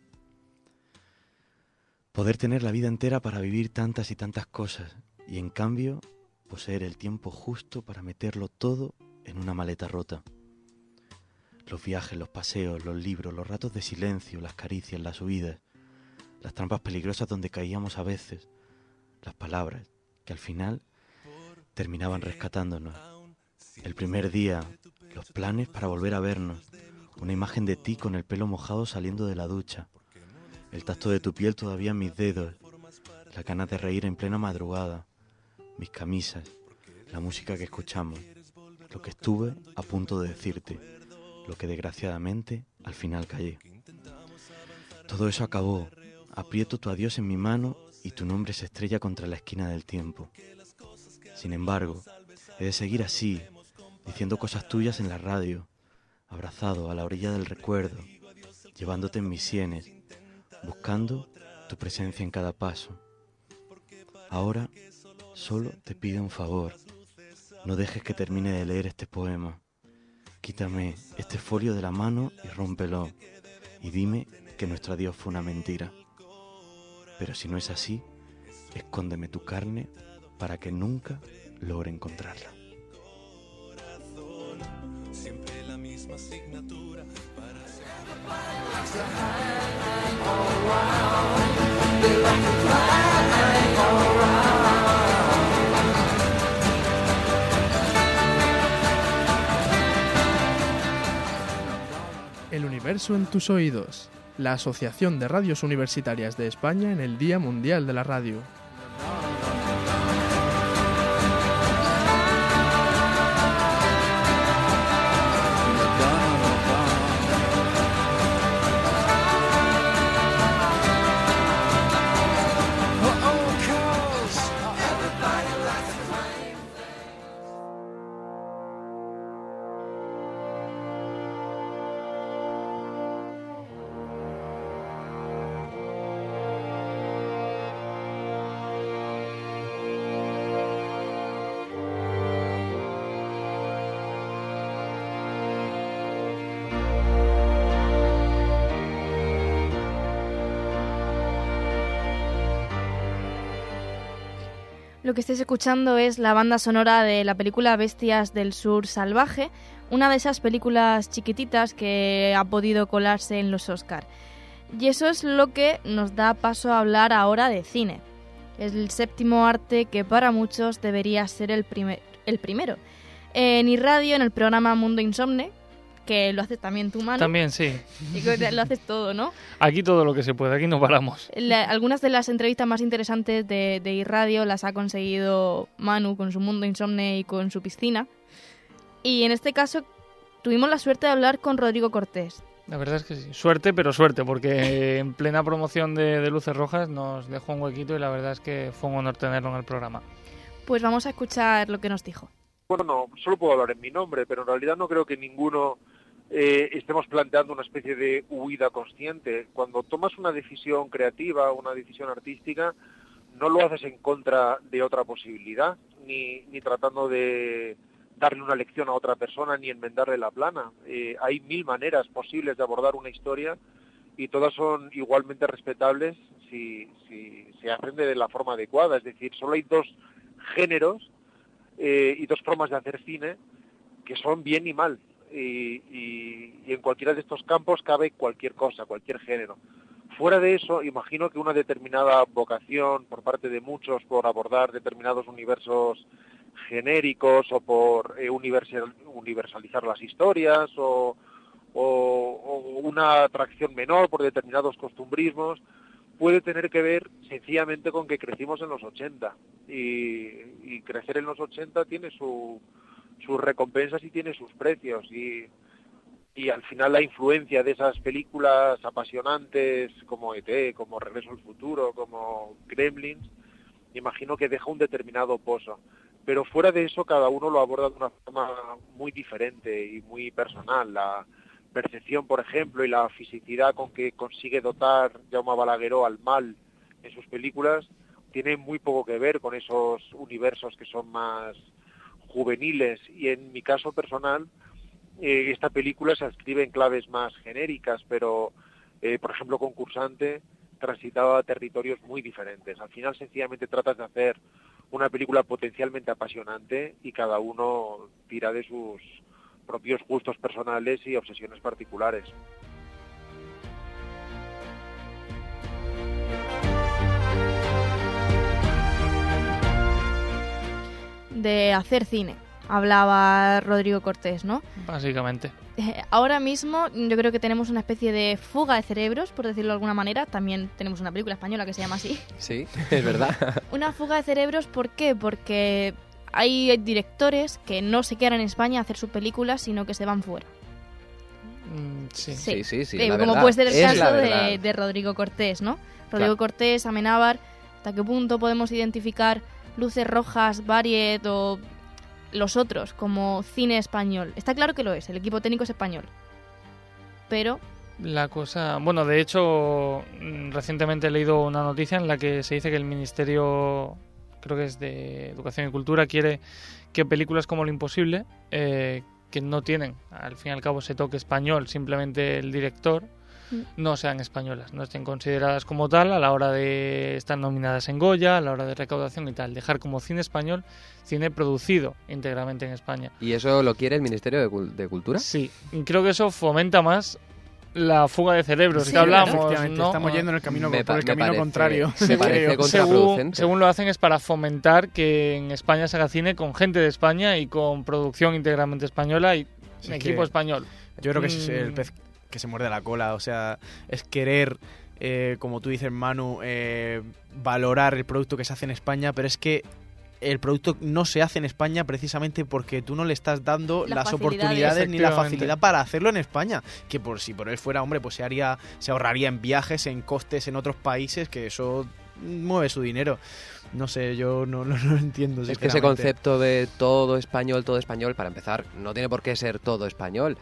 Poder tener la vida entera para vivir tantas y tantas cosas y en cambio poseer el tiempo justo para meterlo todo en una maleta rota. Los viajes, los paseos, los libros, los ratos de silencio, las caricias, las huidas, las trampas peligrosas donde caíamos a veces, las palabras que al final terminaban rescatándonos. El primer día, los planes para volver a vernos, una imagen de ti con el pelo mojado saliendo de la ducha, el tacto de tu piel todavía en mis dedos, las ganas de reír en plena madrugada, mis camisas, la música que escuchamos, lo que estuve a punto de decirte, lo que desgraciadamente al final callé. Todo eso acabó, aprieto tu adiós en mi mano y tu nombre se estrella contra la esquina del tiempo. Sin embargo, he de seguir así, diciendo cosas tuyas en la radio, abrazado a la orilla del recuerdo, llevándote en mis sienes, buscando tu presencia en cada paso. Ahora solo te pido un favor, no dejes que termine de leer este poema. Quítame este folio de la mano y rómpelo, y dime que nuestro adiós fue una mentira. Pero si no es así, escóndeme tu carne para que nunca logre encontrarla. Siempre la misma asignatura para ser... They like to fly around. Verso en tus oídos, la Asociación de Radios Universitarias de España en el Día Mundial de la Radio. Lo que estáis escuchando es la banda sonora de la película Bestias del Sur Salvaje, una de esas películas chiquititas que ha podido colarse en los Oscar. Y eso es lo que nos da paso a hablar ahora de cine. Es el séptimo arte que para muchos debería ser el, primer, el primero. En iRadio, en el programa Mundo Insomne, que lo haces también tú, Manu. También, sí. Y que lo haces todo, ¿no? Aquí todo lo que se puede, aquí no paramos. La, algunas de las entrevistas más interesantes de, de iRadio las ha conseguido Manu con su Mundo Insomne y con su piscina. Y en este caso tuvimos la suerte de hablar con Rodrigo Cortés. La verdad es que sí. Suerte, pero suerte, porque en plena promoción de, de Luces Rojas nos dejó un huequito y la verdad es que fue un honor tenerlo en el programa. Pues vamos a escuchar lo que nos dijo. Bueno, no, solo puedo hablar en mi nombre, pero en realidad no creo que ninguno eh, estemos planteando una especie de huida consciente. Cuando tomas una decisión creativa, una decisión artística, no lo haces en contra de otra posibilidad, ni, ni tratando de darle una lección a otra persona, ni enmendarle la plana. Eh, hay mil maneras posibles de abordar una historia y todas son igualmente respetables si, si se hacen de la forma adecuada. Es decir, solo hay dos géneros Eh, y dos formas de hacer cine que son bien y mal, y, y, y en cualquiera de estos campos cabe cualquier cosa, cualquier género. Fuera de eso, imagino que una determinada vocación por parte de muchos por abordar determinados universos genéricos o por eh, universal, universalizar las historias o, o, o una atracción menor por determinados costumbrismos puede tener que ver sencillamente con que crecimos en los ochenta y, y crecer en los ochenta tiene su, sus recompensas y tiene sus precios y, y al final la influencia de esas películas apasionantes como E T, como Regreso al Futuro, como Gremlins, imagino que deja un determinado pozo. Pero fuera de eso cada uno lo aborda de una forma muy diferente y muy personal. La percepción, por ejemplo, y la fisicidad con que consigue dotar Jaume Balagueró al mal en sus películas tiene muy poco que ver con esos universos que son más juveniles y en mi caso personal eh, esta película se escribe en claves más genéricas, pero eh, por ejemplo Concursante transitaba territorios muy diferentes. Al final sencillamente tratas de hacer una película potencialmente apasionante y cada uno tira de sus propios gustos personales y obsesiones particulares. De hacer cine, hablaba Rodrigo Cortés, ¿no? Básicamente. Eh, ahora mismo yo creo que tenemos una especie de fuga de cerebros, por decirlo de alguna manera. También tenemos una película española que se llama así. Sí, es verdad. Una fuga de cerebros, ¿por qué? Porque hay directores que no se quedan en España a hacer sus películas, sino que se van fuera. Mm, sí. Sí, sí, sí. Eh, la como verdad. puede ser el Es caso la de, verdad. de Rodrigo Cortés, ¿no? Rodrigo Claro. Cortés, Amenábar, ¿hasta qué punto podemos identificar Luces Rojas, Variet o los otros como cine español? Está claro que lo es, el equipo técnico es español. Pero La cosa... Bueno, de hecho, mm, recientemente he leído una noticia en la que se dice que el Ministerio, creo que es de Educación y Cultura, quiere que películas como Lo Imposible, eh, que no tienen, al fin y al cabo, ese toque español, simplemente el director, Mm. no sean españolas, no estén consideradas como tal a la hora de estar nominadas en Goya, a la hora de recaudación y tal. Dejar como cine español, cine producido íntegramente en España. ¿Y eso lo quiere el Ministerio de, Cul- de Cultura? Sí, y creo que eso fomenta más la fuga de cerebros Sí, que hablamos, efectivamente, ¿no? estamos yendo en el camino, Me por pa- el me camino parece- contrario. me parece creo. con- según, contraproducente. según lo hacen es para fomentar que en España se haga cine con gente de España y con producción íntegramente española y Sí, equipo que español. Yo creo que es Mm. el pez, que se muerde la cola. O sea, es querer, eh, como tú dices, Manu, eh, valorar el producto que se hace en España, pero es que el producto no se hace en España precisamente porque tú no le estás dando las, las oportunidades ni la Efectivamente. facilidad para hacerlo en España, que por si por él fuera, hombre, pues se haría, se ahorraría en viajes, en costes en otros países, que eso mueve su dinero. No sé, yo no, no, no lo entiendo. Es que ese concepto de todo español, todo español, para empezar, no tiene por qué ser todo español.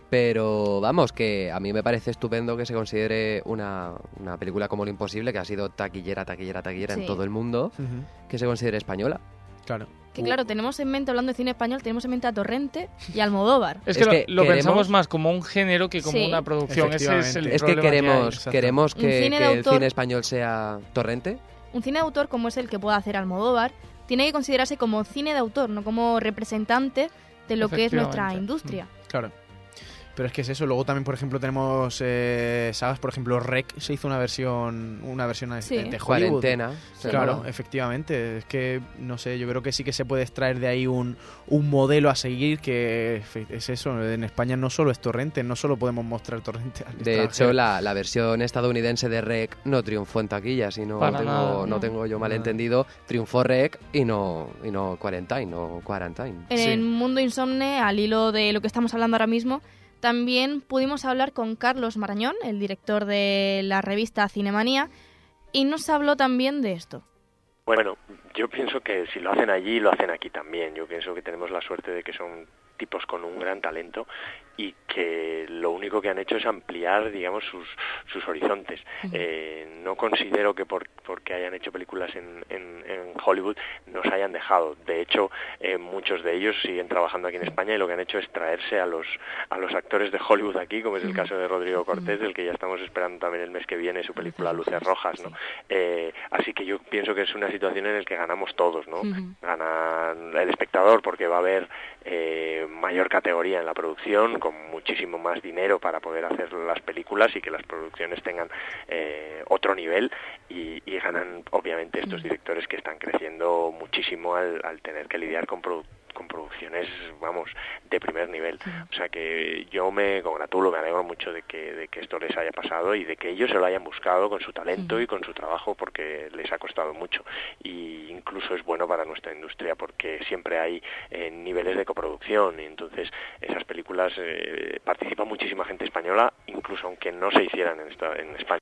Pero vamos, que a mí me parece estupendo que se considere una, una película como Lo Imposible, que ha sido taquillera, taquillera, taquillera Sí. en todo el mundo, Uh-huh. que se considere española. Claro. Que claro, tenemos en mente, hablando de cine español, tenemos en mente a Torrente y Almodóvar. Es que, Es que lo, lo queremos- pensamos más como un género que como Sí. una producción. Ese es el Es que problema queremos, hay. queremos Un que, cine que de el autor- cine español sea Torrente. Un cine de autor como es el que pueda hacer Almodóvar tiene que considerarse como cine de autor, no como representante de lo que es nuestra Efectivamente. industria. Claro. Pero es que es eso. Luego también, por ejemplo, tenemos eh, sagas, por ejemplo, Rec se hizo una versión una versión Sí. de Hollywood. Cuarentena. Sí. Claro, seguro. efectivamente. Es que, no sé, yo creo que sí que se puede extraer de ahí un, un modelo a seguir que es eso. En España no solo es Torrente, no solo podemos mostrar Torrente al De extranjero. hecho, la, la versión estadounidense de Rec no triunfó en taquilla, si no, Para tengo, nada, no no. tengo yo malentendido. Triunfó Rec y no, y no Quarantine, no Quarantine. En Sí. el Mundo Insomne, al hilo de lo que estamos hablando ahora mismo, también pudimos hablar con Carlos Marañón, el director de la revista Cinemanía, y nos habló también de esto. Bueno, yo pienso que si lo hacen allí, lo hacen aquí también. Yo pienso que tenemos la suerte de que son tipos con un gran talento y que lo único que han hecho es ampliar, digamos, sus, sus horizontes. Eh, no considero que por, porque hayan hecho películas en, en, en Hollywood nos hayan dejado. De hecho, eh, muchos de ellos siguen trabajando aquí en España y lo que han hecho es traerse a los a los actores de Hollywood aquí, como es el caso de Rodrigo Cortés, del que ya estamos esperando también el mes que viene su película Luces Rojas, ¿no? Eh, así que yo pienso que es una situación en la que ganamos todos, ¿no? Ujú. Gana el espectador porque va a haber eh, mayor categoría en la producción, con muchísimo más dinero para poder hacer las películas y que las producciones tengan eh, otro nivel, y, y ganan obviamente estos directores que están creciendo muchísimo al, al tener que lidiar con productos con producciones, vamos, de primer nivel. O sea que yo me congratulo, me alegro mucho de que, de que esto les haya pasado y de que ellos se lo hayan buscado con su talento y con su trabajo, porque les ha costado mucho. Y incluso es bueno para nuestra industria porque siempre hay eh, niveles de coproducción, y entonces esas películas eh, participa muchísima gente española, incluso aunque no se hicieran en, esta, en España.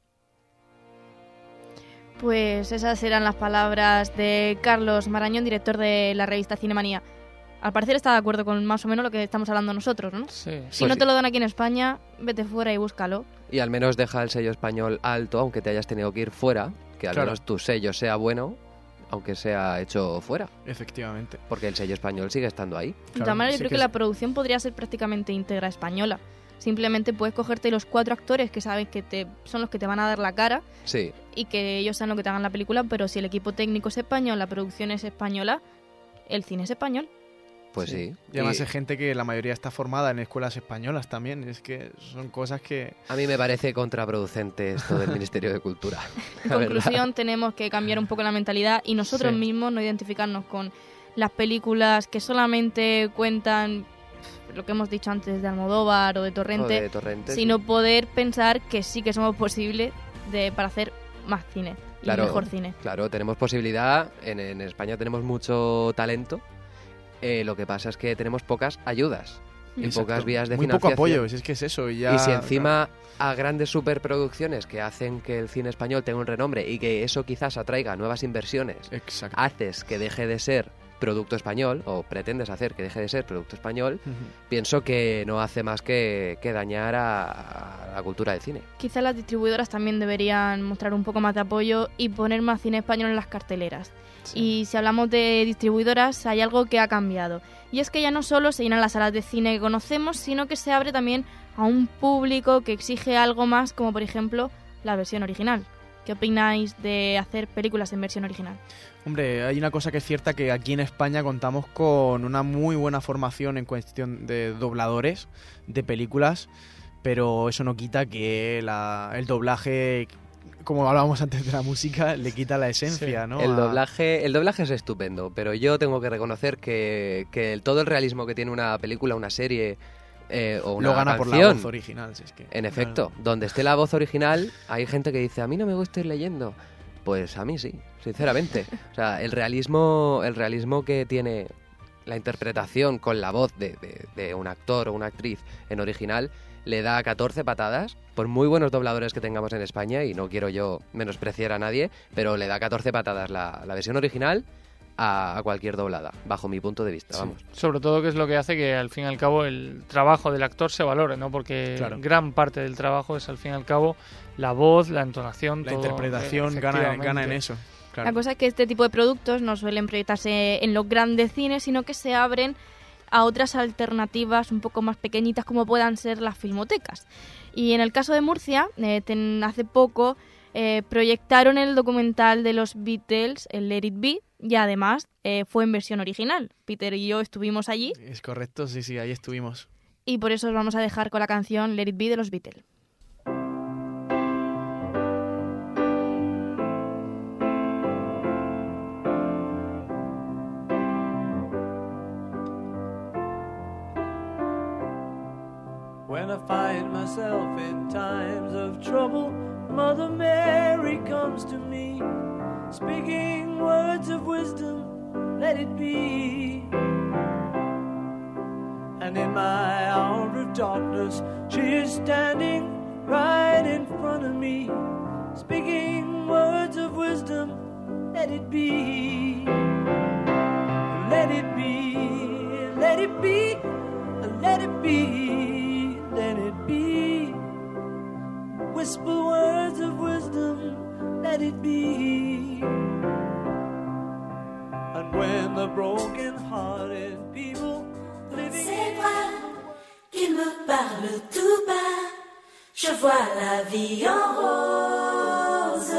Pues esas eran las palabras de Carlos Marañón, director de la revista Cinemanía. Al parecer está de acuerdo con más o menos lo que estamos hablando nosotros, ¿no? Sí. Si Pues no sí. te lo dan aquí en España, vete fuera y búscalo. Y al menos deja el sello español alto, aunque te hayas tenido que ir fuera, que al Claro. menos tu sello sea bueno, aunque sea hecho fuera, Efectivamente. porque el sello español sigue estando ahí. De Claro, todas maneras, yo sí creo que que, la es- producción podría ser prácticamente íntegra española. Simplemente puedes cogerte los cuatro actores que sabes que te son los que te van a dar la cara Sí, y que ellos sean lo que te hagan la película, pero si el equipo técnico es español, la producción es española, el cine es español. pues sí. Y además Y es gente que la mayoría está formada en escuelas españolas también. Es que son cosas que... a mí me parece contraproducente esto del Ministerio de Cultura. En la verdad. conclusión, tenemos que cambiar un poco la mentalidad y nosotros Sí. mismos no identificarnos con las películas que solamente cuentan pf, lo que hemos dicho antes de Almodóvar o de Torrente, O de Torrente, sino sí. poder pensar que sí que somos posibles de, para hacer más cine y Claro, mejor cine. Claro, tenemos posibilidad, en, en España tenemos mucho talento, eh, lo que pasa es que tenemos pocas ayudas y Exacto. pocas vías de Muy financiación. poco apoyo, si es que es eso. Y, ya, Y si encima a grandes superproducciones que hacen que el cine español tenga un renombre y que eso quizás atraiga nuevas inversiones, Exacto. haces que deje de ser producto español, o pretendes hacer que deje de ser producto español, Ujú. pienso que no hace más que, que dañar a, a la cultura del cine. Quizás las distribuidoras también deberían mostrar un poco más de apoyo y poner más cine español en las carteleras. Y si hablamos de distribuidoras, hay algo que ha cambiado. Y es que ya no solo se llenan las salas de cine que conocemos, sino que se abre también a un público que exige algo más, como por ejemplo la versión original. ¿Qué opináis de hacer películas en versión original? Hombre, hay una cosa que es cierta, que aquí en España contamos con una muy buena formación en cuestión de dobladores de películas, pero eso no quita que la, el doblaje, como hablábamos antes de la música, le quita la esencia, ¿no? El A- doblaje, el doblaje es estupendo, pero yo tengo que reconocer que, que el- todo el realismo que tiene una película, una serie, eh, o una Lo gana canción. por la voz original, si es que... En efecto, donde esté la voz original, hay gente que dice, a mí no me gusta ir leyendo. Pues a mí sí, sinceramente. O sea, el realismo, el realismo que tiene la interpretación con la voz de, de, de un actor o una actriz en original le da catorce patadas, por muy buenos dobladores que tengamos en España, y no quiero yo menospreciar a nadie, pero le da catorce patadas la, la versión original a, a cualquier doblada, bajo mi punto de vista, Sí. vamos. Sobre todo que es lo que hace que al fin y al cabo el trabajo del actor se valore, ¿no? Porque Claro. gran parte del trabajo es al fin y al cabo la voz, la entonación, La todo, interpretación eh, gana, efectivamente. gana en eso. Claro. La cosa es que este tipo de productos no suelen proyectarse en los grandes cines, sino que se abren a otras alternativas un poco más pequeñitas como puedan ser las filmotecas. Y en el caso de Murcia, eh, ten- hace poco eh, proyectaron el documental de los Beatles, el Let It Be, y además eh, fue en versión original. Peter y yo estuvimos allí Es correcto, sí, sí, ahí estuvimos. y por eso os vamos a dejar con la canción Let It Be de los Beatles. When I find myself in times of trouble, Mother Mary comes to me, speaking words of wisdom, let it be. And in my hour of darkness, she is standing right in front of me, speaking words of wisdom, let it be. Let it be, let it be, let it be, let it be. Whisper words of wisdom, let it be. And when the broken-hearted people living C'est vrai qu'il me parle tout bas. Je vois la vie en rose.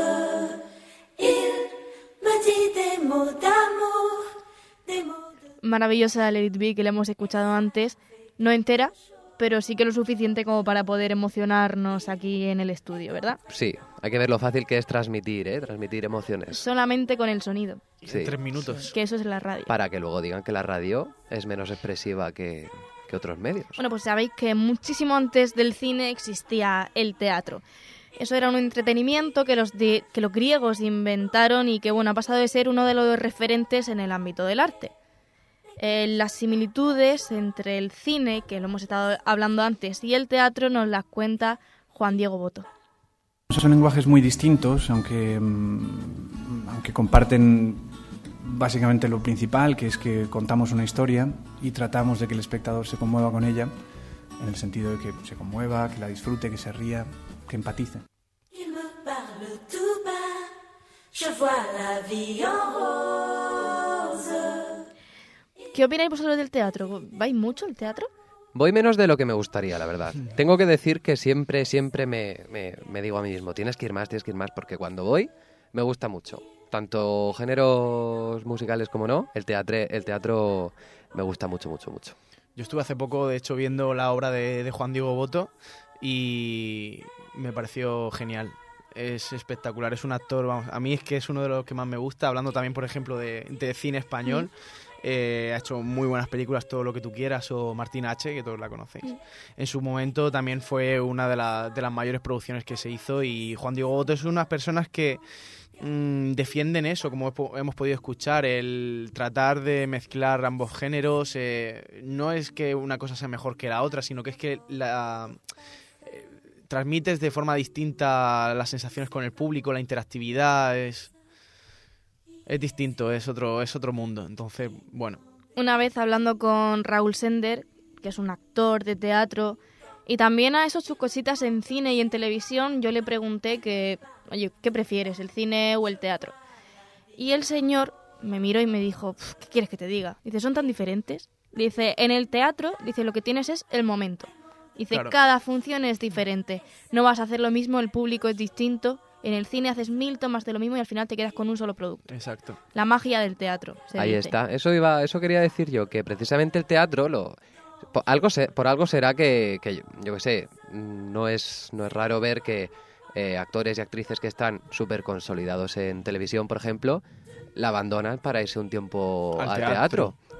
Il me dit des mots d'amour, des mots Maravillosa Let It Be, que la hemos escuchado antes, no entera, pero sí que lo suficiente como para poder emocionarnos aquí en el estudio, ¿verdad? Sí, hay que ver lo fácil que es transmitir, ¿eh? Transmitir emociones. Solamente con el sonido, Sí. Tres minutos. que eso es la radio. Para que luego digan que la radio es menos expresiva que, que otros medios. Bueno, pues sabéis que muchísimo antes del cine existía el teatro. Eso era un entretenimiento que los, de- que los griegos inventaron y que, bueno, ha pasado de ser uno de los referentes en el ámbito del arte. Eh, las similitudes entre el cine, que lo hemos estado hablando antes, y el teatro nos las cuenta Juan Diego Boto. Son lenguajes muy distintos, aunque, mm, aunque comparten básicamente lo principal, que es que contamos una historia y tratamos de que el espectador se conmueva con ella, en el sentido de que se conmueva, que la disfrute, que se ría, que empatice. Il me parle tout bas. Je vois la vie en rose. ¿Qué opináis vosotros del teatro? ¿Vais mucho al teatro? Voy menos de lo que me gustaría, la verdad. Tengo que decir que siempre, siempre me, me, me digo a mí mismo, tienes que ir más, tienes que ir más, porque cuando voy me gusta mucho. Tanto géneros musicales como no, el teatro, el teatro me gusta mucho, mucho, mucho. Yo estuve hace poco, de hecho, viendo la obra de, de Juan Diego Boto y me pareció genial. Es espectacular, es un actor, vamos, a mí es que es uno de los que más me gusta, hablando también, por ejemplo, de, de cine español. Eh, ha hecho muy buenas películas, Todo lo que tú quieras, o Martín H., que todos la conocéis. En su momento también fue una de, la- de las mayores producciones que se hizo, y Juan Diego Boto es unas personas que mm, defienden eso, como he po- hemos podido escuchar, el tratar de mezclar ambos géneros. Eh, no es que una cosa sea mejor que la otra, sino que es que la eh, transmites de forma distinta las sensaciones con el público, la interactividad es... Es distinto, es otro, es otro mundo. Entonces, bueno. Una vez hablando con Raúl Sender, que es un actor de teatro, y también ha hecho sus cositas en cine y en televisión, yo le pregunté que, oye, ¿qué prefieres, el cine o el teatro? Y el señor me miró y me dijo, ¿qué quieres que te diga? Dice, ¿son tan diferentes? Dice, en el teatro, dice, lo que tienes es el momento. Dice, Claro. cada función es diferente. No vas a hacer lo mismo, el público es distinto. En el cine haces mil tomas de lo mismo y al final te quedas con un solo producto. Exacto. La magia del teatro. se Ahí dice. está. Eso iba, eso quería decir yo, que precisamente el teatro lo por algo se- por algo será que, que yo, yo qué sé, no es no es raro ver que eh, actores y actrices que están súper consolidados en televisión, por ejemplo, la abandonan para irse un tiempo Al al, teatro. teatro.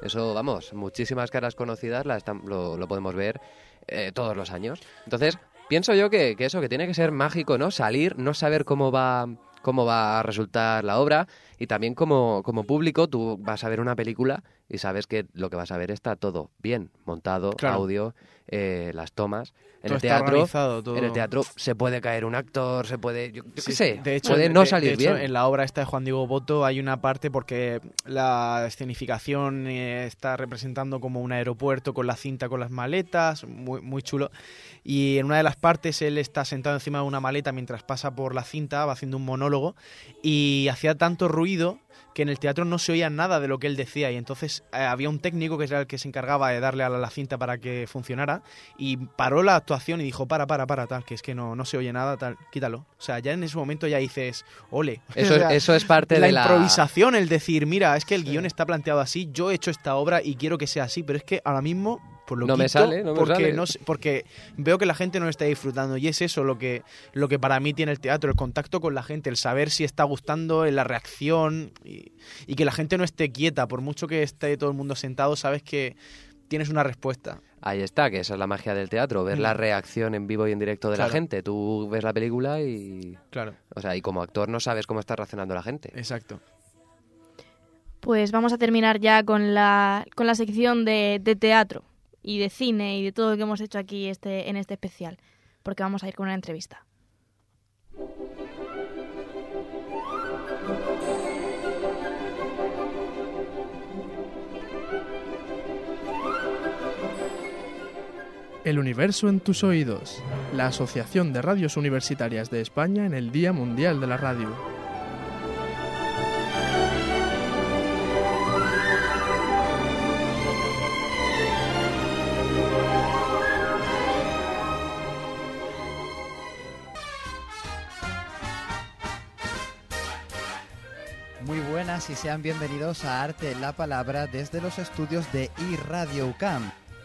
Eso, vamos, muchísimas caras conocidas la están, lo, lo podemos ver eh, todos los años. Entonces, pienso yo que, que eso, que tiene que ser mágico, ¿no? Salir, no saber cómo va, cómo va a resultar la obra, y también como, como público tú vas a ver una película y sabes que lo que vas a ver está todo bien montado, claro. audio, eh, las tomas. En todo el teatro, todo. en el teatro se puede caer un actor, se puede, yo, yo qué Sí, sé, de hecho, puede de, no salir de hecho, bien. En la obra esta de Juan Diego Boto hay una parte porque la escenificación eh, está representando como un aeropuerto con la cinta con las maletas, muy, muy chulo. Y en una de las partes él está sentado encima de una maleta mientras pasa por la cinta, va haciendo un monólogo, y hacía tanto ruido que en el teatro no se oía nada de lo que él decía, y entonces eh, había un técnico que era el que se encargaba de darle a la, la cinta para que funcionara, y paró la actuación y dijo, para, para, para, tal, que es que no, no se oye nada, tal, quítalo. O sea, ya en ese momento ya dices, ole. Eso, o sea, eso es parte la de la... improvisación, el decir, mira, es que el sí. guión está planteado así, yo he hecho esta obra y quiero que sea así, pero es que ahora mismo... Por lo no quito, me sale, no me porque sale. No, porque veo que la gente no lo está disfrutando, y es eso lo que, lo que para mí tiene el teatro, el contacto con la gente, el saber si está gustando, la reacción, y, y que la gente no esté quieta, por mucho que esté todo el mundo sentado, sabes que tienes una respuesta. Ahí está, que esa es la magia del teatro, ver mm. la reacción en vivo y en directo de claro. la gente. Tú ves la película y... Claro. O sea, y como actor no sabes cómo está reaccionando la gente. Exacto. Pues vamos a terminar ya con la, con la sección de, de teatro y de cine y de todo lo que hemos hecho aquí este, en este especial, porque vamos a ir con una entrevista. El universo en tus oídos, la Asociación de Radios Universitarias de España en el Día Mundial de la Radio. Muy buenas y sean bienvenidos a Arte en la Palabra desde los estudios de iRadio U C A M.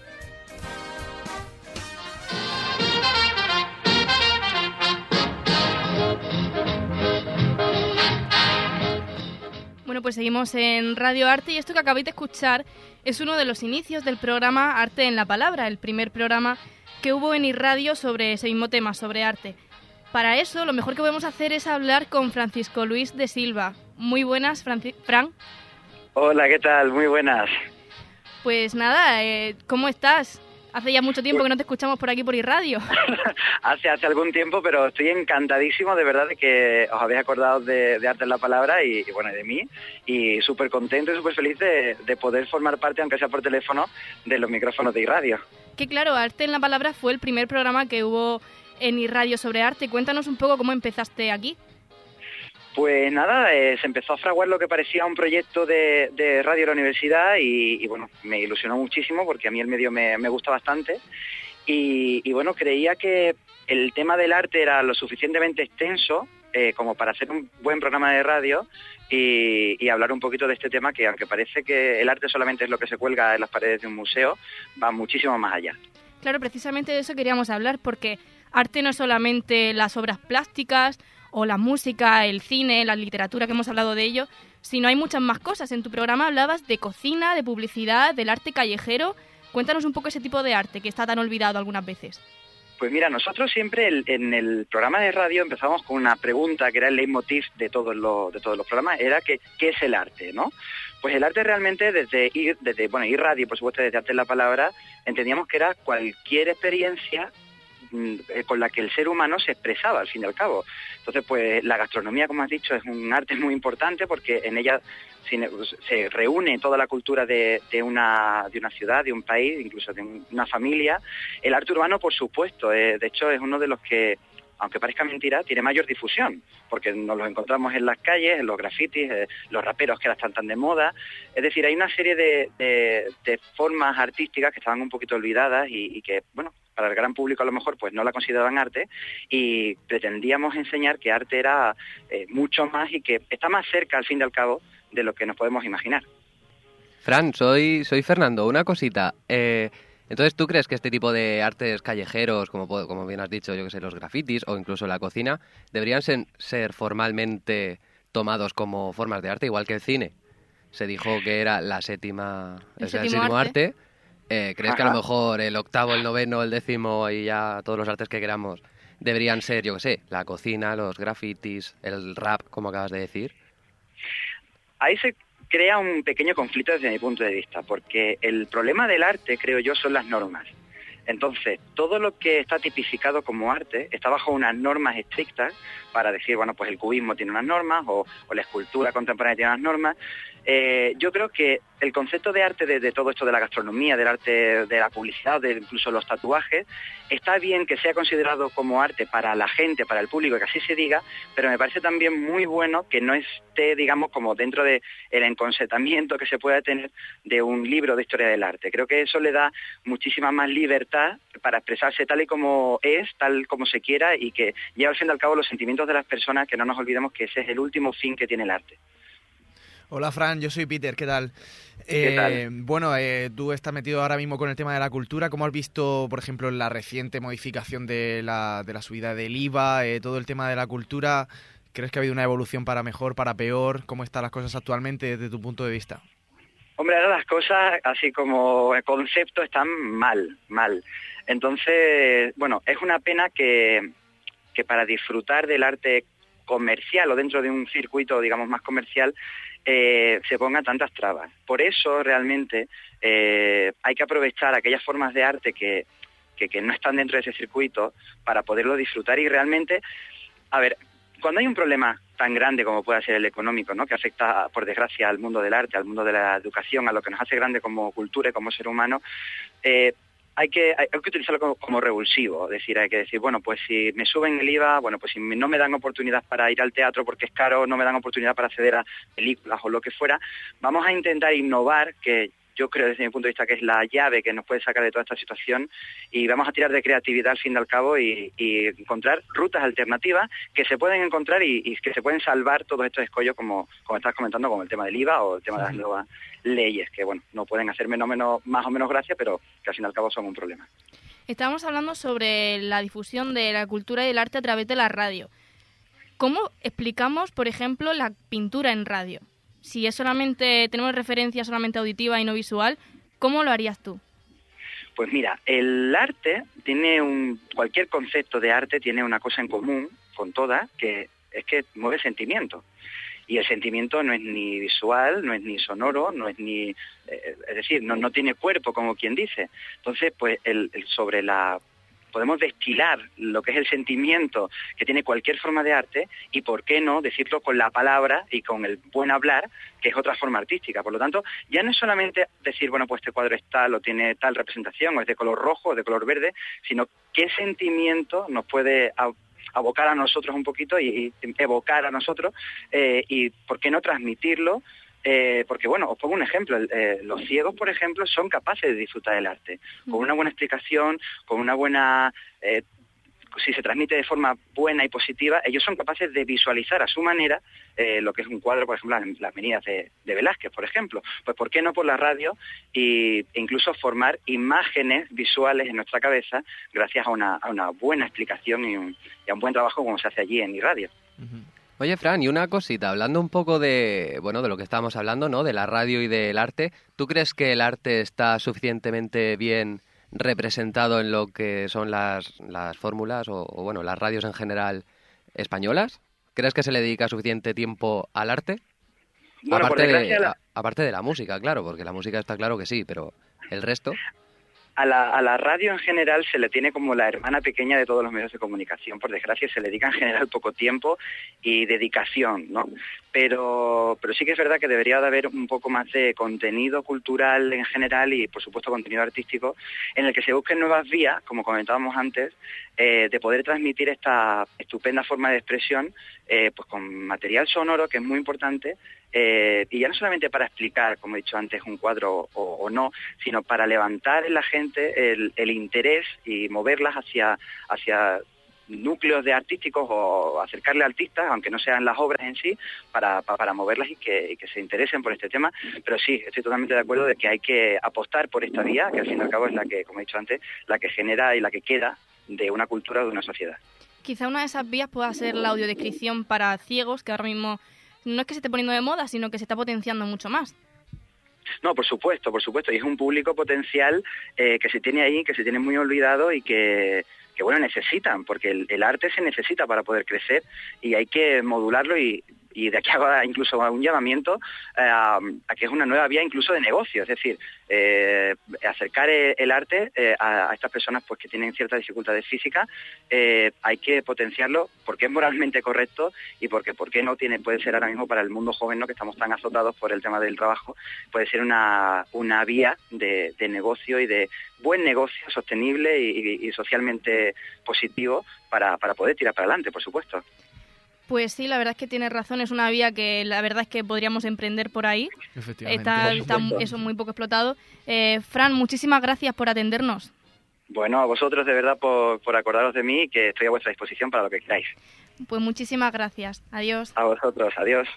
Bueno, pues seguimos en Radio Arte y esto que acabáis de escuchar es uno de los inicios del programa Arte en la Palabra, el primer programa que hubo en iRadio sobre ese mismo tema, sobre arte. Para eso, lo mejor que podemos hacer es hablar con Francisco Luis de Silva. Muy buenas, Franci- Fran. Hola, ¿qué tal? Muy buenas. Pues nada, eh, ¿cómo estás? Hace ya mucho tiempo pues, que no te escuchamos por aquí por iRadio. hace hace algún tiempo, pero estoy encantadísimo de verdad de que os habéis acordado de, de Arte en la Palabra y, y bueno, de mí. Y súper contento y súper feliz de, de poder formar parte, aunque sea por teléfono, de los micrófonos de iRadio. Que claro, Arte en la Palabra fue el primer programa que hubo en iRadio sobre arte. Cuéntanos un poco cómo empezaste aquí. Pues nada, eh, se empezó a fraguar lo que parecía un proyecto de, de radio de la universidad y, y bueno, me ilusionó muchísimo porque a mí el medio me, me gusta bastante y, y bueno, creía que el tema del arte era lo suficientemente extenso eh, como para hacer un buen programa de radio y, y hablar un poquito de este tema que, aunque parece que el arte solamente es lo que se cuelga en las paredes de un museo, va muchísimo más allá. Claro, precisamente de eso queríamos hablar porque arte no es solamente las obras plásticas o la música, el cine, la literatura, que hemos hablado de ello, sino hay muchas más cosas. En tu programa hablabas de cocina, de publicidad, del arte callejero. Cuéntanos un poco ese tipo de arte que está tan olvidado algunas veces. Pues mira, nosotros siempre el, en el programa de radio empezamos con una pregunta que era el leitmotiv de todos los, de todos los programas, era que, ¿qué es el arte?, ¿no? Pues el arte realmente desde ir, desde, bueno, iRadio, por supuesto, desde Arte en la Palabra, entendíamos que era cualquier experiencia con la que el ser humano se expresaba, al fin y al cabo. Entonces, pues la gastronomía, como has dicho, es un arte muy importante porque en ella se reúne toda la cultura de, de, una, de una ciudad, de un país, incluso de una familia. El arte urbano, por supuesto, eh, de hecho es uno de los que, aunque parezca mentira, tiene mayor difusión, porque nos los encontramos en las calles, en los grafitis, eh, los raperos que ahora están tan de moda. Es decir, hay una serie de, de, de formas artísticas que estaban un poquito olvidadas y, y que, bueno, para el gran público a lo mejor pues no la consideraban arte y pretendíamos enseñar que arte era eh, mucho más y que está más cerca, al fin y al cabo, de lo que nos podemos imaginar. Fran, soy, soy Fernando. Una cosita. Eh, entonces, ¿tú crees que este tipo de artes callejeros, como, como bien has dicho, yo que sé, los grafitis o incluso la cocina, deberían ser, ser formalmente tomados como formas de arte, igual que el cine? se dijo que era la séptima, El o sea, séptimo el séptimo arte. arte. Eh, ¿Crees que a lo Ajá. mejor el octavo, el noveno, el décimo y ya todos los artes que queramos deberían ser, yo qué sé, la cocina, los grafitis, el rap, como acabas de decir? Ahí se crea un pequeño conflicto desde mi punto de vista, porque el problema del arte, creo yo, son las normas. Entonces, todo lo que está tipificado como arte está bajo unas normas estrictas para decir, bueno, pues el cubismo tiene unas normas o, o la escultura contemporánea tiene unas normas. Eh, yo creo que el concepto de arte de, de todo esto de la gastronomía, del arte de la publicidad, de incluso los tatuajes, está bien que sea considerado como arte para la gente, para el público, que así se diga, pero me parece también muy bueno que no esté, digamos, como dentro del encorsetamiento que se pueda tener de un libro de historia del arte. Creo que eso le da muchísima más libertad para expresarse tal y como es, tal como se quiera, y que lleva al fin y al cabo los sentimientos de las personas, que no nos olvidemos que ese es el último fin que tiene el arte. Hola Fran, yo soy Peter, ¿qué tal? ¿Qué Eh, tal? Bueno, eh, tú estás metido ahora mismo con el tema de la cultura. ¿Cómo has visto, por ejemplo, la reciente modificación de la, de la subida del I V A, eh, todo el tema de la cultura? ¿Crees que ha habido una evolución para mejor, para peor? ¿Cómo están las cosas actualmente desde tu punto de vista? Hombre, ahora las cosas, así como el concepto, están mal, mal. Entonces, bueno, es una pena que, que para disfrutar del arte comercial o dentro de un circuito, digamos, más comercial, eh, se pongan tantas trabas. Por eso, realmente, eh, hay que aprovechar aquellas formas de arte que, que, que no están dentro de ese circuito para poderlo disfrutar y realmente, a ver, cuando hay un problema tan grande como puede ser el económico, ¿no?, que afecta, por desgracia, al mundo del arte, al mundo de la educación, a lo que nos hace grande como cultura y como ser humano, eh, hay que hay, hay que utilizarlo como, como revulsivo. Es decir, hay que decir, bueno, pues si me suben el I V A, bueno, pues si no me dan oportunidad para ir al teatro porque es caro, no me dan oportunidad para acceder a películas o lo que fuera, vamos a intentar innovar, que yo creo desde mi punto de vista que es la llave que nos puede sacar de toda esta situación, y vamos a tirar de creatividad al fin y al cabo y, y encontrar rutas alternativas que se pueden encontrar y, y que se pueden salvar todos estos escollos, como, como estás comentando, como el tema del I V A o el tema de las nuevas leyes, que bueno, no pueden hacer menos, menos, más o menos gracia, pero que al fin y al cabo son un problema. Estábamos hablando sobre la difusión de la cultura y el arte a través de la radio. ¿Cómo explicamos, por ejemplo, la pintura en radio? Si es solamente, tenemos referencia solamente auditiva y no visual, ¿cómo lo harías tú? Pues mira, el arte tiene un, cualquier concepto de arte tiene una cosa en común con todas, que es que mueve sentimiento. Y el sentimiento no es ni visual, no es ni sonoro, no es ni, eh, es decir, no, no tiene cuerpo, como quien dice. Entonces, pues el, el sobre la podemos destilar lo que es el sentimiento que tiene cualquier forma de arte y, ¿por qué no?, decirlo con la palabra y con el buen hablar, que es otra forma artística. Por lo tanto, ya no es solamente decir, bueno, pues este cuadro es tal o tiene tal representación o es de color rojo o de color verde, sino qué sentimiento nos puede abocar a nosotros un poquito y, y evocar a nosotros eh, y, ¿por qué no transmitirlo? Eh, porque, bueno, os pongo un ejemplo. Eh, los ciegos, por ejemplo, son capaces de disfrutar del arte. Con una buena explicación, con una buena... Eh, si se transmite de forma buena y positiva, ellos son capaces de visualizar a su manera eh, lo que es un cuadro, por ejemplo, las, las venidas de, de Velázquez, por ejemplo. Pues, ¿por qué no por la radio? Y, e incluso formar imágenes visuales en nuestra cabeza gracias a una, a una buena explicación y, un, y a un buen trabajo como se hace allí en iRadio. Uh-huh. Oye, Fran, y una cosita, hablando un poco de, bueno, de lo que estábamos hablando, ¿no?, de la radio y del arte, ¿tú crees que el arte está suficientemente bien representado en lo que son las, las fórmulas o, o, bueno, las radios en general españolas? ¿Crees que se le dedica suficiente tiempo al arte? Bueno, aparte, por desgracia, de, la... a, aparte de la música, claro, porque la música está claro que sí, pero el resto... A la, a la radio en general se le tiene como la hermana pequeña de todos los medios de comunicación. Por desgracia se le dedica en general poco tiempo y dedicación, ¿no? Pero, pero sí que es verdad que debería de haber un poco más de contenido cultural en general y, por supuesto, contenido artístico en el que se busquen nuevas vías, como comentábamos antes, eh, de poder transmitir esta estupenda forma de expresión eh, pues con material sonoro, que es muy importante, eh, y ya no solamente para explicar, como he dicho antes, un cuadro o, o no, sino para levantar en la gente el, el interés y moverlas hacia, hacia núcleos de artísticos o acercarle a artistas, aunque no sean las obras en sí, para, para, para moverlas y que, y que se interesen por este tema. Pero sí, estoy totalmente de acuerdo de que hay que apostar por esta vía, que al fin y al cabo es la que, como he dicho antes, la que genera y la que queda de una cultura o de una sociedad. Quizá una de esas vías pueda ser la audiodescripción para ciegos, que ahora mismo no es que se esté poniendo de moda, sino que se está potenciando mucho más. No, por supuesto, por supuesto. Y es un público potencial eh, que se tiene ahí, que se tiene muy olvidado y que, que bueno, necesitan, porque el, el arte se necesita para poder crecer y hay que modularlo y... y de aquí hago incluso un llamamiento eh, a, a que es una nueva vía incluso de negocio, es decir, eh, acercar el arte eh, a, a estas personas pues que tienen ciertas dificultades físicas, eh, hay que potenciarlo porque es moralmente correcto y porque por qué no tiene puede ser ahora mismo para el mundo joven, ¿no?, que estamos tan azotados por el tema del trabajo, puede ser una, una vía de, de negocio y de buen negocio sostenible y, y, y socialmente positivo para, para poder tirar para adelante, por supuesto. Pues sí, la verdad es que tienes razón, es una vía que la verdad es que podríamos emprender por ahí. Efectivamente. Está, está eso muy poco explotado. Eh, Fran, muchísimas gracias por atendernos. Bueno, a vosotros de verdad por, por acordaros de mí, que estoy a vuestra disposición para lo que queráis. Pues muchísimas gracias. Adiós. A vosotros, adiós.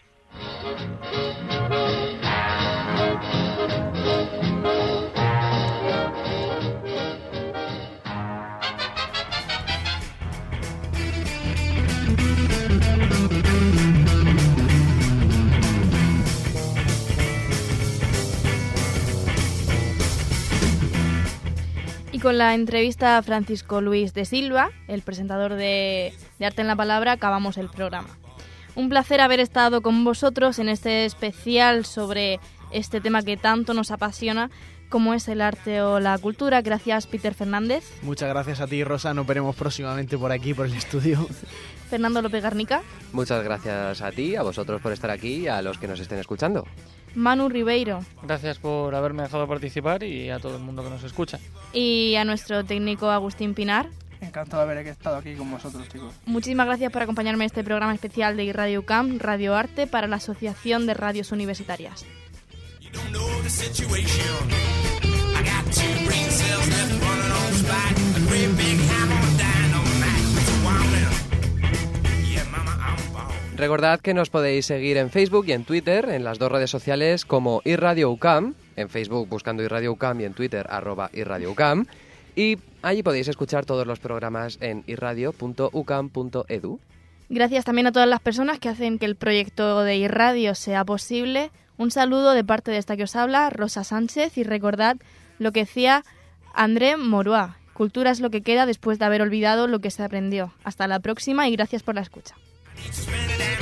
Y con la entrevista a Francisco Luis de Silva, el presentador de, de Arte en la Palabra, acabamos el programa. Un placer haber estado con vosotros en este especial sobre este tema que tanto nos apasiona, como es el arte o la cultura. Gracias, Peter Fernández. Muchas gracias a ti, Rosa. Nos veremos próximamente por aquí, por el estudio. Fernando López Garnica. Muchas gracias a ti, a vosotros por estar aquí y a los que nos estén escuchando. Manu Ribeiro. Gracias por haberme dejado participar y a todo el mundo que nos escucha. Y a nuestro técnico Agustín Pinar. Encantado de haber estado aquí con vosotros, chicos. Muchísimas gracias por acompañarme en este programa especial de iRadio U C A M, Radio Arte, para la Asociación de Radios Universitarias. Recordad que nos podéis seguir en Facebook y en Twitter, en las dos redes sociales como iRadio U C A M, en Facebook buscando iRadio U C A M y en Twitter arroba iRadio U C A M, y allí podéis escuchar todos los programas en irradio punto u c a m punto e d u. Gracias también a todas las personas que hacen que el proyecto de iRadio sea posible. Un saludo de parte de esta que os habla, Rosa Sánchez, y recordad lo que decía André Maurois: cultura es lo que queda después de haber olvidado lo que se aprendió. Hasta la próxima y gracias por la escucha. Spend it